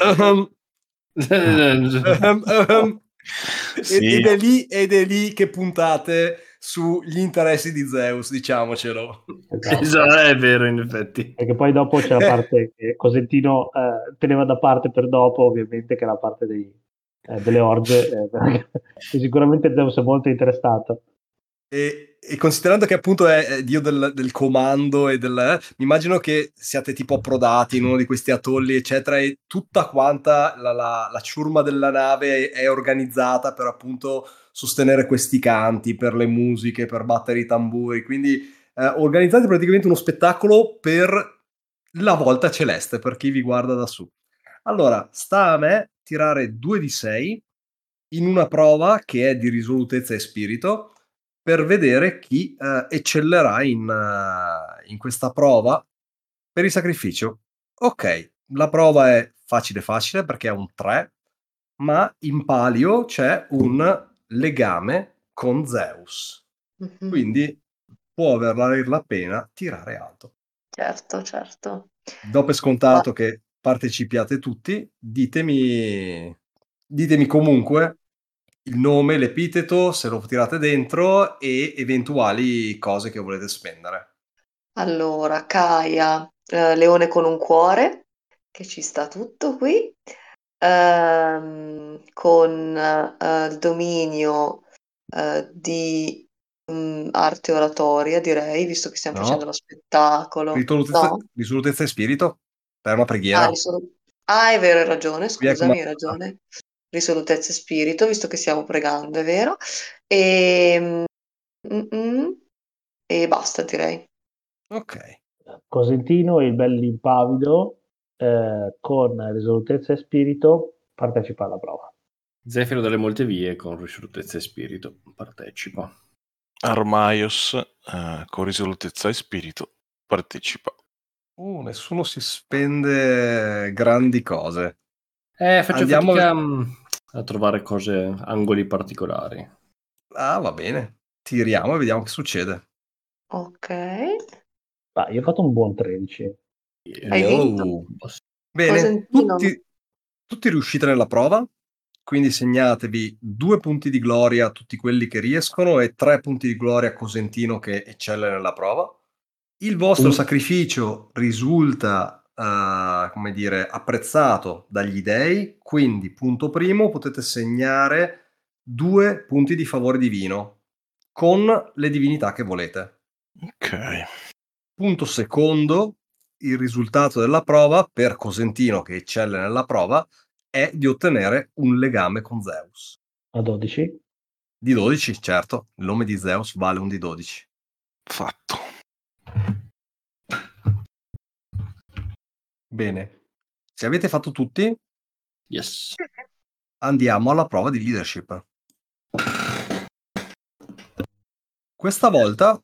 Sì, ed è lì che puntate sugli interessi di Zeus, diciamocelo. Esatto. È vero, in effetti. Perché poi dopo c'è la parte che Cosentino teneva da parte per dopo, ovviamente, che è la parte delle orge, perché sicuramente Zeus è molto interessato. E considerando che appunto è dio del comando e mi immagino che siate tipo approdati in uno di questi atolli, eccetera, e tutta quanta la ciurma della nave è organizzata per appunto sostenere questi canti, per le musiche, per battere i tamburi, quindi organizzate praticamente uno spettacolo per la volta celeste, per chi vi guarda da su. Allora, sta a me tirare 2 di 6 in una prova che è di risolutezza e spirito, per vedere chi eccellerà in questa prova per il sacrificio. Ok, la prova è facile facile perché è un 3, ma in palio c'è un legame con Zeus. Mhm. Quindi può valer la pena tirare alto. Certo, certo. Do per Ma scontato che partecipiate tutti, ditemi comunque il nome, l'epiteto, se lo tirate dentro e eventuali cose che volete spendere. allora, Kaya, leone con un cuore, che ci sta tutto qui, con il dominio di arte oratoria, direi, visto che stiamo facendo No? lo spettacolo. Risolutezza, No? risolutezza e spirito? Per una Ah, preghiera? è vero, hai ragione, Vi è scusami, hai comandata. ragione. Risolutezza e spirito, visto che stiamo pregando, è vero. E, mm, e basta, direi. Ok. Cosentino, il bell'impavido, con risolutezza e spirito, partecipa alla prova. Zefiro delle molte vie con risolutezza e spirito partecipa. Armaios con risolutezza e spirito partecipa. Nessuno si spende grandi cose. Faccio Andiamo. fatica a trovare cose, angoli particolari. Ah, va bene. Tiriamo e vediamo che succede. Ok. Io ho fatto un buon 13. Hai vinto. Oh. Bene, Cosentino. tutti riuscite nella prova, quindi segnatevi 2 punti di gloria a tutti quelli che riescono e 3 punti di gloria a Cosentino che eccelle nella prova. Il vostro Un- sacrificio risulta, come dire, apprezzato dagli dei, quindi punto primo potete segnare 2 punti di favore divino con le divinità che volete. Ok. Punto secondo, il risultato della prova per Cosentino che eccelle nella prova è di ottenere un legame con Zeus. A 12. Di 12, certo, il nome di Zeus vale un di 12. Fatto. Bene, se avete fatto tutti, Yes. andiamo alla prova di leadership. Questa volta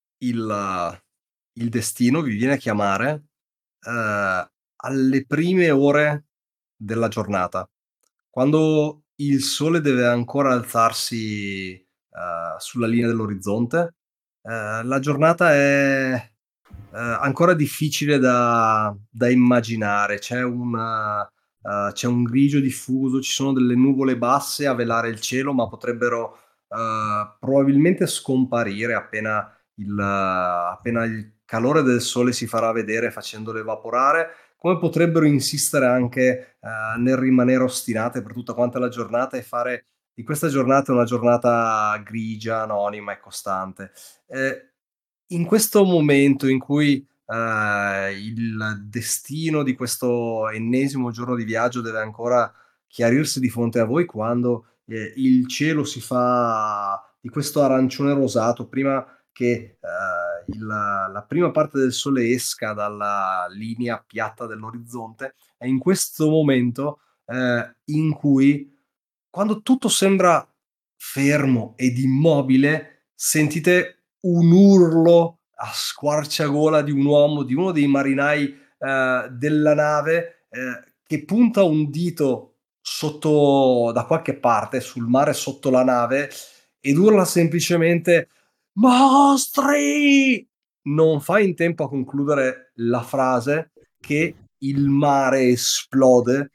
il destino vi viene a chiamare alle prime ore della giornata, quando il sole deve ancora alzarsi sulla linea dell'orizzonte. La giornata è ancora difficile da immaginare, c'è c'è un grigio diffuso, ci sono delle nuvole basse a velare il cielo, ma potrebbero probabilmente scomparire appena il calore del sole si farà vedere facendole evaporare, come potrebbero insistere anche nel rimanere ostinate per tutta quanta la giornata e fare di questa giornata una giornata grigia, anonima e costante. In questo momento in cui il destino di questo ennesimo giorno di viaggio deve ancora chiarirsi di fronte a voi, quando il cielo si fa di questo arancione rosato prima che la prima parte del sole esca dalla linea piatta dell'orizzonte, è in questo momento in cui, quando tutto sembra fermo ed immobile, sentite un urlo a squarciagola di un uomo, di uno dei marinai della nave, che punta un dito sotto da qualche parte sul mare sotto la nave ed urla semplicemente mostri! Non fa in tempo a concludere la frase che il mare esplode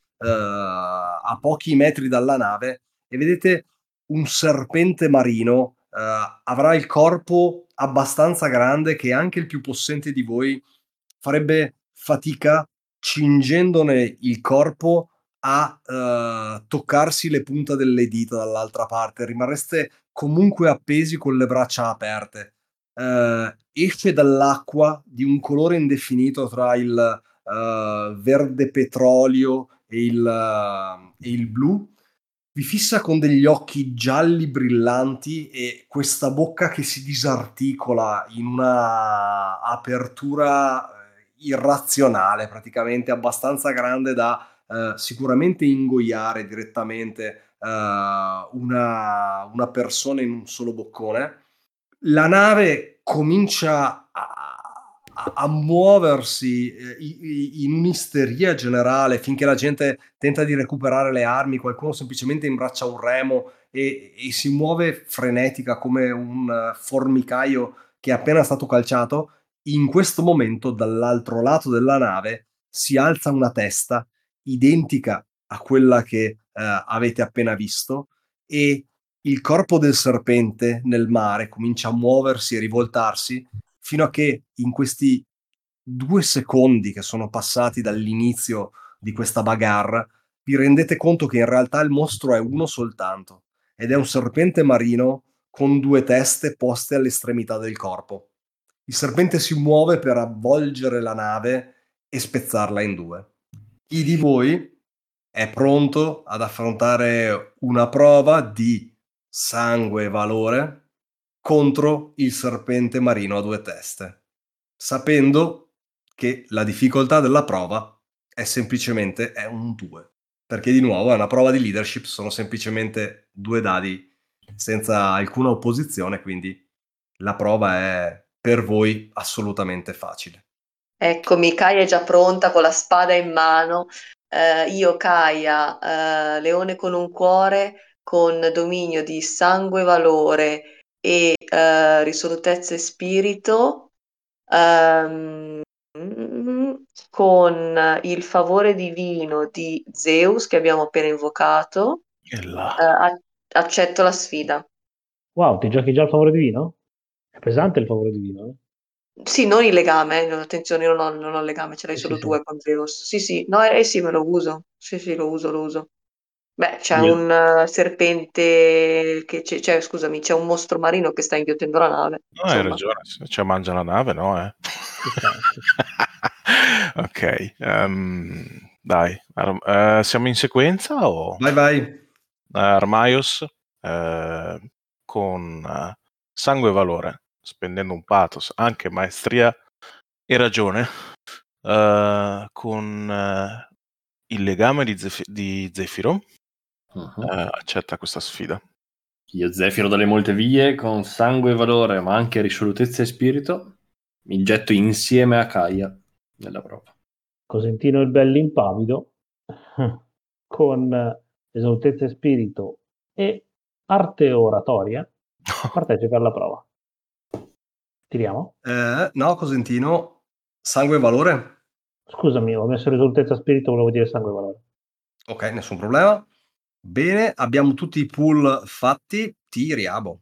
a pochi metri dalla nave e vedete un serpente marino. Avrà il corpo abbastanza grande che anche il più possente di voi farebbe fatica, cingendone il corpo, a toccarsi le punte delle dita dall'altra parte. Rimarreste comunque appesi con le braccia aperte. Esce dall'acqua di un colore indefinito tra il verde petrolio e il blu. Vi fissa con degli occhi gialli brillanti e questa bocca che si disarticola in una apertura irrazionale, praticamente abbastanza grande da sicuramente ingoiare direttamente una persona in un solo boccone. La nave comincia a muoversi in un'isteria generale finché la gente tenta di recuperare le armi, qualcuno semplicemente imbraccia un remo e si muove frenetica come un formicaio che è appena stato calciato. In questo momento, dall'altro lato della nave, si alza una testa identica a quella che avete appena visto e il corpo del serpente nel mare comincia a muoversi e rivoltarsi fino a che in questi 2 secondi che sono passati dall'inizio di questa bagarre vi rendete conto che in realtà il mostro è uno soltanto ed è un serpente marino con 2 teste poste all'estremità del corpo. Il serpente si muove per avvolgere la nave e spezzarla in 2. Chi di voi è pronto ad affrontare una prova di sangue e valore contro il serpente marino a 2 teste, sapendo che la difficoltà della prova è semplicemente un 2, perché di nuovo è una prova di leadership, sono semplicemente 2 dadi senza alcuna opposizione, quindi la prova è per voi assolutamente facile. Eccomi, Kaia è già pronta con la spada in mano. Io, Kaia, leone con un cuore, con dominio di sangue, valore e risolutezza e spirito, ehm, con il favore divino di Zeus che abbiamo appena invocato, E là. accetto la sfida. Wow, ti giochi già il favore divino? È pesante il favore divino, eh? Sì, non il legame, attenzione, io non ho il legame, ce l'hai Sì, solo sì, tu sì. con Zeus. Sì, sì, no, sì, me lo uso. Sì, sì, lo uso, lo uso. Beh, c'è Io, un serpente cioè, scusami, c'è un mostro marino che sta inghiottendo la nave, No, hai insomma. ragione, cioè mangia la nave, no? Ci sta, ci sta. Ok, dai, siamo in sequenza o Vai, vai. Armaios con sangue e valore, spendendo un pathos, anche maestria e ragione, con il legame di Zefiro, accetta questa sfida. Io, Zefiro dalle molte vie, con sangue e valore, ma anche risolutezza e spirito, mi getto insieme a Kaia nella prova. Cosentino il bell'impavido con esaltezza e spirito e arte oratoria partecipa alla prova. Tiriamo? No, Cosentino, sangue e valore? Scusami, ho messo esaltezza e spirito, volevo dire sangue e valore. Ok, nessun problema. Bene, abbiamo tutti i pool fatti. Tiriamo.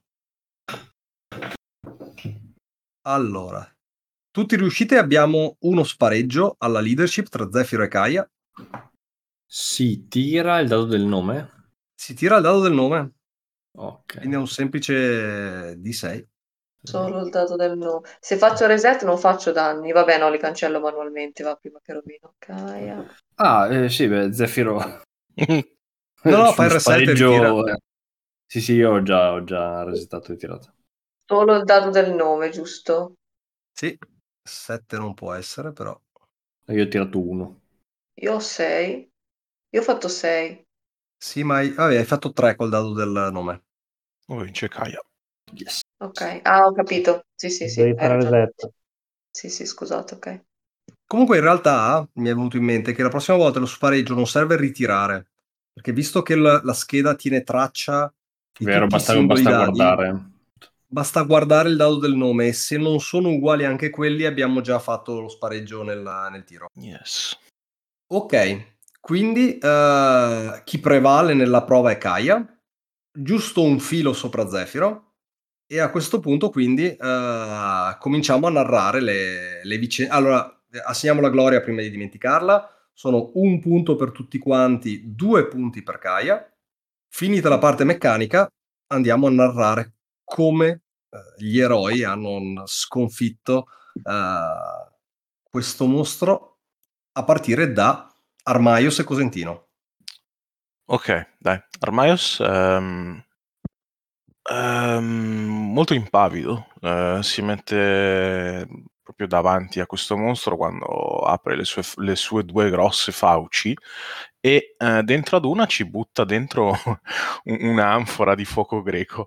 Allora, tutti riuscite, abbiamo uno spareggio alla leadership tra Zefiro e Kaia. Si tira il dado del nome? Si tira il dado del nome, Ok. quindi è un semplice D6. Solo il dato del no. Se faccio reset non faccio danni. Vabbè, no, li cancello manualmente, va prima che rovino. Kaia. Sì, beh, Zefiro. No, fai Sullo il reset e ritira. spareggio. Sì, io ho già resetato e tirato. Solo il dato del nome, giusto? Sì, 7 non può essere, però. Io ho tirato 1. Io ho 6. Io ho fatto 6. Sì, ma hai fatto 3 col dado del nome. Vince Kaia. Yes. Ok. Ah, ho capito. Sì, sì, sì, Devi hai fare ragione. reset. Sì, sì, scusate, ok. Comunque in realtà mi è venuto in mente che la prossima volta lo spareggio non serve ritirare, perché visto che la scheda tiene traccia di Vero, tutti i singoli basta dadi, guardare. basta guardare il dado del nome e se non sono uguali anche quelli abbiamo già fatto lo spareggio nel tiro. Yes. Ok, quindi chi prevale nella prova è Kaia, giusto un filo sopra Zefiro, e a questo punto quindi cominciamo a narrare le vicende. Allora, assegniamo la gloria prima di dimenticarla, sono 1 punto per tutti quanti, 2 punti per Kaia. Finita la parte meccanica, andiamo a narrare come gli eroi hanno sconfitto questo mostro a partire da Armaios e Cosentino. Ok, dai. Armaios molto impavido, si mette proprio davanti a questo mostro quando apre le sue 2 grosse fauci e dentro ad una ci butta dentro un'anfora di fuoco greco.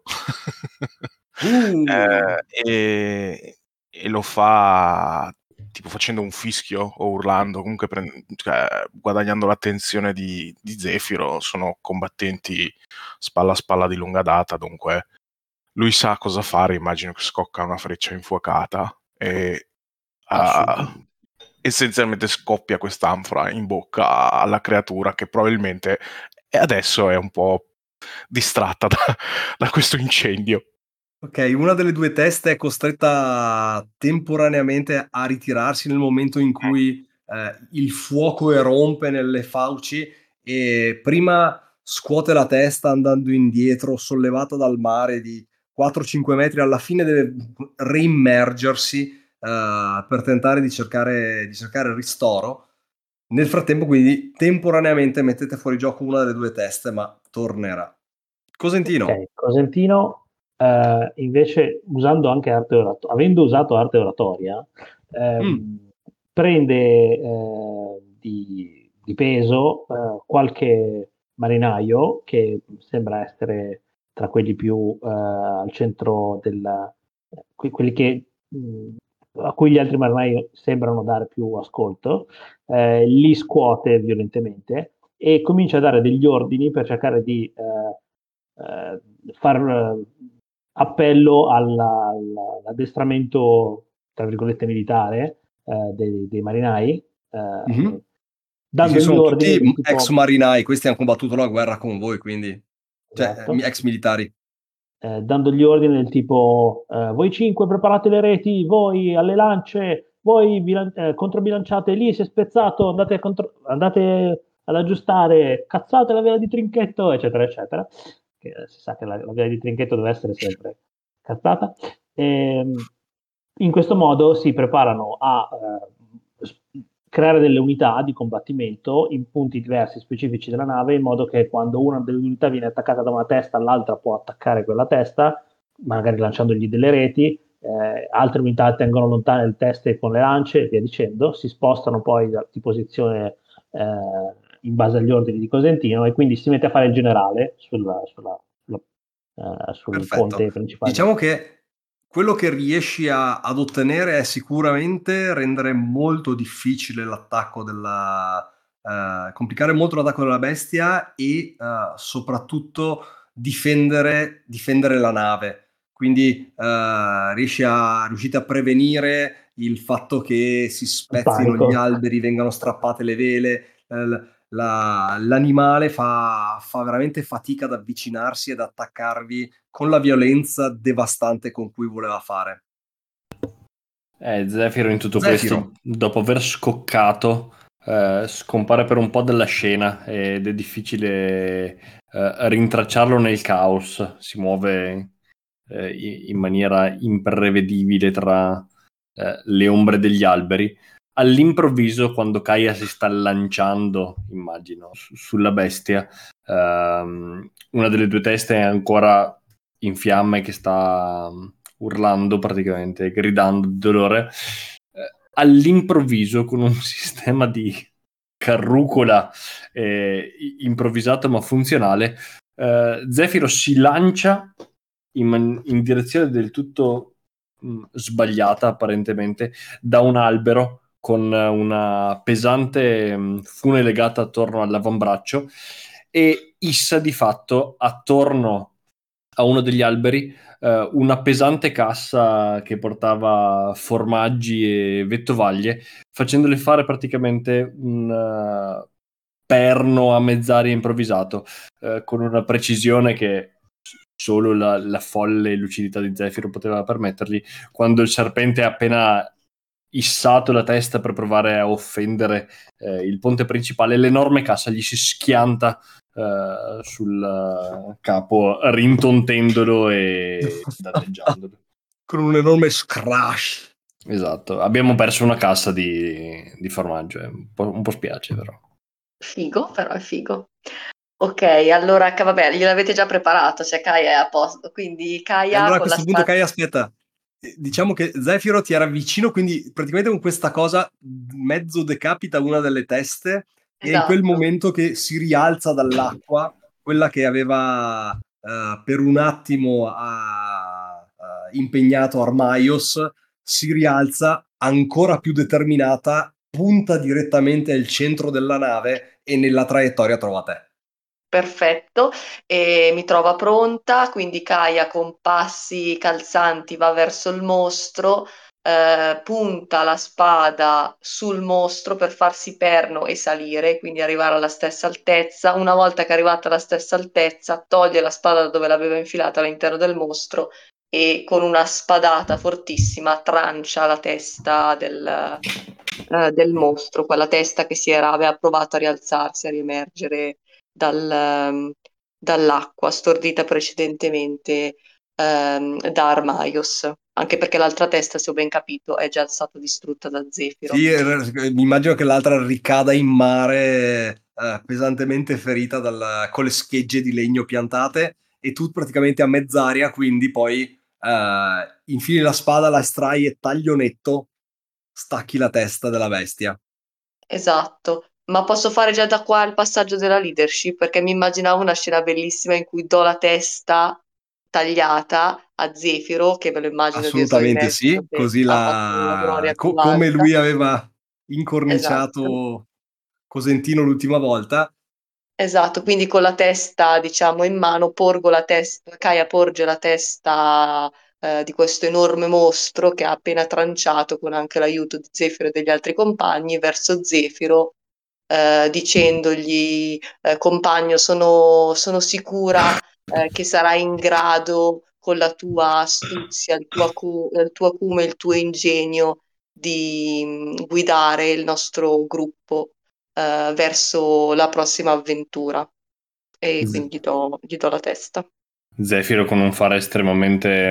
E lo fa tipo facendo un fischio o urlando, comunque cioè, guadagnando l'attenzione di Zefiro. Sono combattenti spalla a spalla di lunga data, dunque lui sa cosa fare. Immagino che scocca una freccia infuocata e essenzialmente scoppia quest'anfora in bocca alla creatura che probabilmente adesso è un po' distratta da questo incendio. Ok, una delle 2 teste è costretta temporaneamente a ritirarsi nel momento in cui il fuoco erompe nelle fauci e prima scuote la testa andando indietro, sollevata dal mare di 4-5 metri, alla fine deve reimmergersi per tentare di cercare il ristoro. Nel frattempo, quindi, temporaneamente mettete fuori gioco una delle 2 teste, ma tornerà. Cosentino. Ok, Cosentino invece usando anche avendo usato arte oratoria, prende di peso qualche marinaio che sembra essere tra quelli più al centro quelli che a cui gli altri marinai sembrano dare più ascolto, li scuote violentemente e comincia a dare degli ordini per cercare di far appello all'addestramento, tra virgolette, militare dei marinai, Mm-hmm. Sì, dandogli sono ordini tutti del ex tipo... marinai, questi hanno combattuto la guerra con voi, quindi, cioè, Esatto. ex militari. Dandogli ordini del tipo voi 5 preparate le reti, voi alle lance, voi controbilanciate lì, si è spezzato, andate ad aggiustare, cazzate la vela di trinchetto, eccetera, eccetera. Che, si sa che la vela di trinchetto deve essere sempre cazzata. In questo modo si preparano a creare delle unità di combattimento in punti diversi specifici della nave, in modo che quando una delle unità viene attaccata da una testa, l'altra può attaccare quella testa, magari lanciandogli delle reti. Altre unità tengono lontane le teste con le lance e via dicendo, si spostano poi di posizione in base agli ordini di Cosentino e quindi si mette a fare il generale sul Perfetto. ponte principale. Diciamo che quello che riesci ad ottenere è sicuramente rendere molto difficile l'attacco complicare molto l'attacco della bestia e soprattutto difendere la nave. Quindi riuscite a prevenire il fatto che si spezzino gli Panico. alberi, vengano strappate le vele, l'animale fa veramente fatica ad avvicinarsi ed attaccarvi con la violenza devastante con cui voleva fare. Zefiro in tutto Zefiro. questo, dopo aver scoccato, scompare per un po' dalla scena ed è difficile rintracciarlo nel caos. Si muove in maniera imprevedibile tra le ombre degli alberi. All'improvviso, quando Kaia si sta lanciando, immagino, sulla bestia, una delle due teste è ancora in fiamme, che sta urlando praticamente, gridando di dolore. All'improvviso, con un sistema di carrucola improvvisato ma funzionale, Zefiro si lancia in direzione del tutto sbagliata, apparentemente, da un albero con una pesante fune legata attorno all'avambraccio, e issa di fatto attorno a uno degli alberi una pesante cassa che portava formaggi e vettovaglie, facendole fare praticamente un perno a mezz'aria improvvisato, con una precisione che solo la folle lucidità di Zefiro poteva permettergli. Quando il serpente ha appena issato la testa per provare a offendere il ponte principale, l'enorme cassa gli si schianta sul capo, rintontendolo e danneggiandolo. Con un enorme scratch. Esatto, abbiamo perso una cassa di formaggio, un po' spiace però. Figo, però è figo. Ok, allora vabbè, gliel'avete già preparato, cioè Kaia è a posto, quindi Kaia Allora a con la questo punto, spada... Kaia, aspetta. Diciamo che Zefiro ti era vicino, quindi praticamente con questa cosa mezzo decapita una delle teste, e in quel Esatto, momento che si rialza dall'acqua, quella che aveva per un attimo impegnato Armaios, si rialza ancora più determinata, punta direttamente al centro della nave e nella traiettoria trova te. perfetto, e mi trova pronta, quindi Kaia con passi calzanti va verso il mostro, punta la spada sul mostro per farsi perno e salire, quindi arrivare alla stessa altezza. Una volta che è arrivata alla stessa altezza, toglie la spada da dove l'aveva infilata all'interno del mostro e con una spadata fortissima trancia la testa del mostro, quella testa che aveva provato a rialzarsi, a riemergere dall'acqua, stordita precedentemente da Armaios, anche perché l'altra testa, se ho ben capito, è già stata distrutta da Zefiro. Sì, mi immagino che l'altra ricada in mare, pesantemente ferita con le schegge di legno piantate, e tu praticamente a mezz'aria, quindi poi infili la spada, la estrai e taglio netto stacchi la testa della bestia. Esatto, ma posso fare già da qua il passaggio della leadership, perché mi immaginavo una scena bellissima in cui do la testa tagliata a Zefiro, che ve lo immagino dietro di Assolutamente me, sì, visto che così ha fatto una gloria più come alta. lui aveva Esatto. incorniciato Cosentino l'ultima volta. Esatto, quindi con la testa, diciamo, in mano, porgo la testa, Kaia porge la testa di questo enorme mostro che ha appena tranciato con anche l'aiuto di Zefiro e degli altri compagni verso Zefiro, dicendogli, compagno, sono sicura che sarai in grado, con la tua astuzia, il tuo acume, il tuo ingegno, di guidare il nostro gruppo verso la prossima avventura, e quindi gli do la testa. Zefiro, con un fare estremamente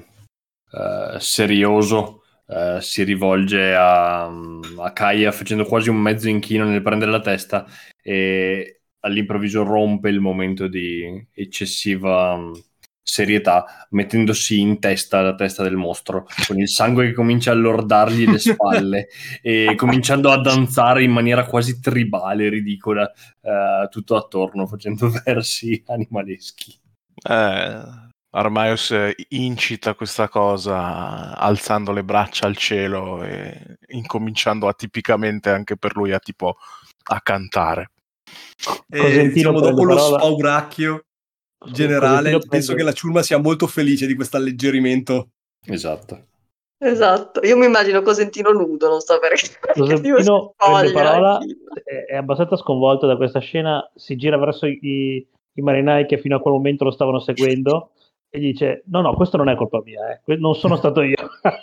serioso, si rivolge a Kaia facendo quasi un mezzo inchino nel prendere la testa, e all'improvviso rompe il momento di eccessiva serietà, mettendosi in testa la testa del mostro, con il sangue che comincia a lordargli le spalle e cominciando a danzare in maniera quasi tribale, ridicola, tutto attorno, facendo versi animaleschi. Armaios incita questa cosa alzando le braccia al cielo e incominciando atipicamente anche per lui a cantare. E diciamo, dopo lo parola. spauracchio generale, penso che la ciurma sia molto felice di questo alleggerimento. Esatto. Esatto, io mi immagino Cosentino nudo, non so perché. Cosentino prende parola, è abbastanza sconvolto da questa scena, si gira verso i marinai che fino a quel momento lo stavano seguendo e dice: no, questo non è colpa mia, non sono stato io.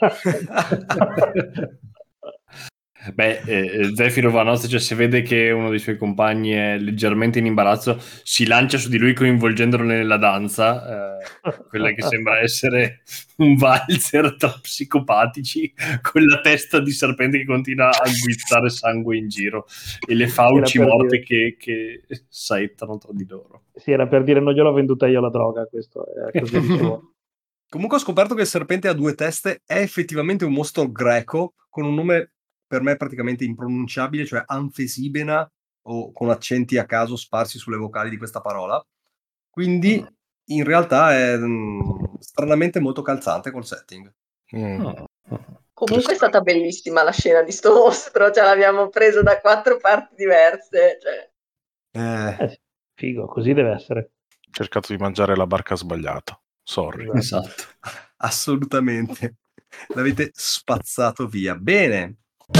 Zefiro Vanozzi, cioè, se vede che uno dei suoi compagni è leggermente in imbarazzo, si lancia su di lui coinvolgendolo nella danza, quella che sembra essere un valzer tra psicopatici, con la testa di serpente che continua a guizzare sangue in giro e le fauci morte che saettano tra di loro. Sì, era per dire: non gliel'ho venduta io la droga, questo è così dicevo. Comunque ho scoperto che il serpente a due teste è effettivamente un mostro greco con un nome per me praticamente impronunciabile, cioè Anfesibena, o con accenti a caso sparsi sulle vocali di questa parola. Quindi in realtà è stranamente molto calzante col setting. Comunque è stata bellissima la scena di sto mostro, cioè l'abbiamo preso da 4 parti diverse. Cioè. Figo, così deve essere. Ho cercato di mangiare la barca sbagliata. Sorry. Esatto. Assolutamente. L'avete spazzato via. Bene.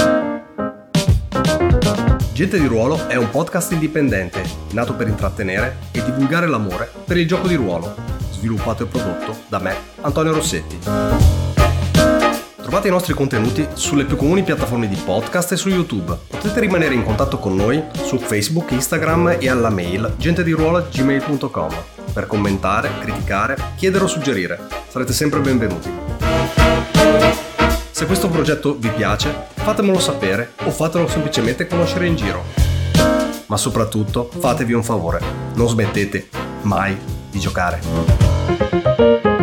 Gente di Ruolo è un podcast indipendente, nato per intrattenere e divulgare l'amore per il gioco di ruolo, sviluppato e prodotto da me, Antonio Rossetti. Trovate i nostri contenuti sulle più comuni piattaforme di podcast e su YouTube. Potete rimanere in contatto con noi su Facebook, Instagram e alla mail gentediruolo@gmail.com per commentare, criticare, chiedere o suggerire. Sarete sempre benvenuti. Se questo progetto vi piace, fatemelo sapere o fatelo semplicemente conoscere in giro. Ma soprattutto fatevi un favore, non smettete mai di giocare.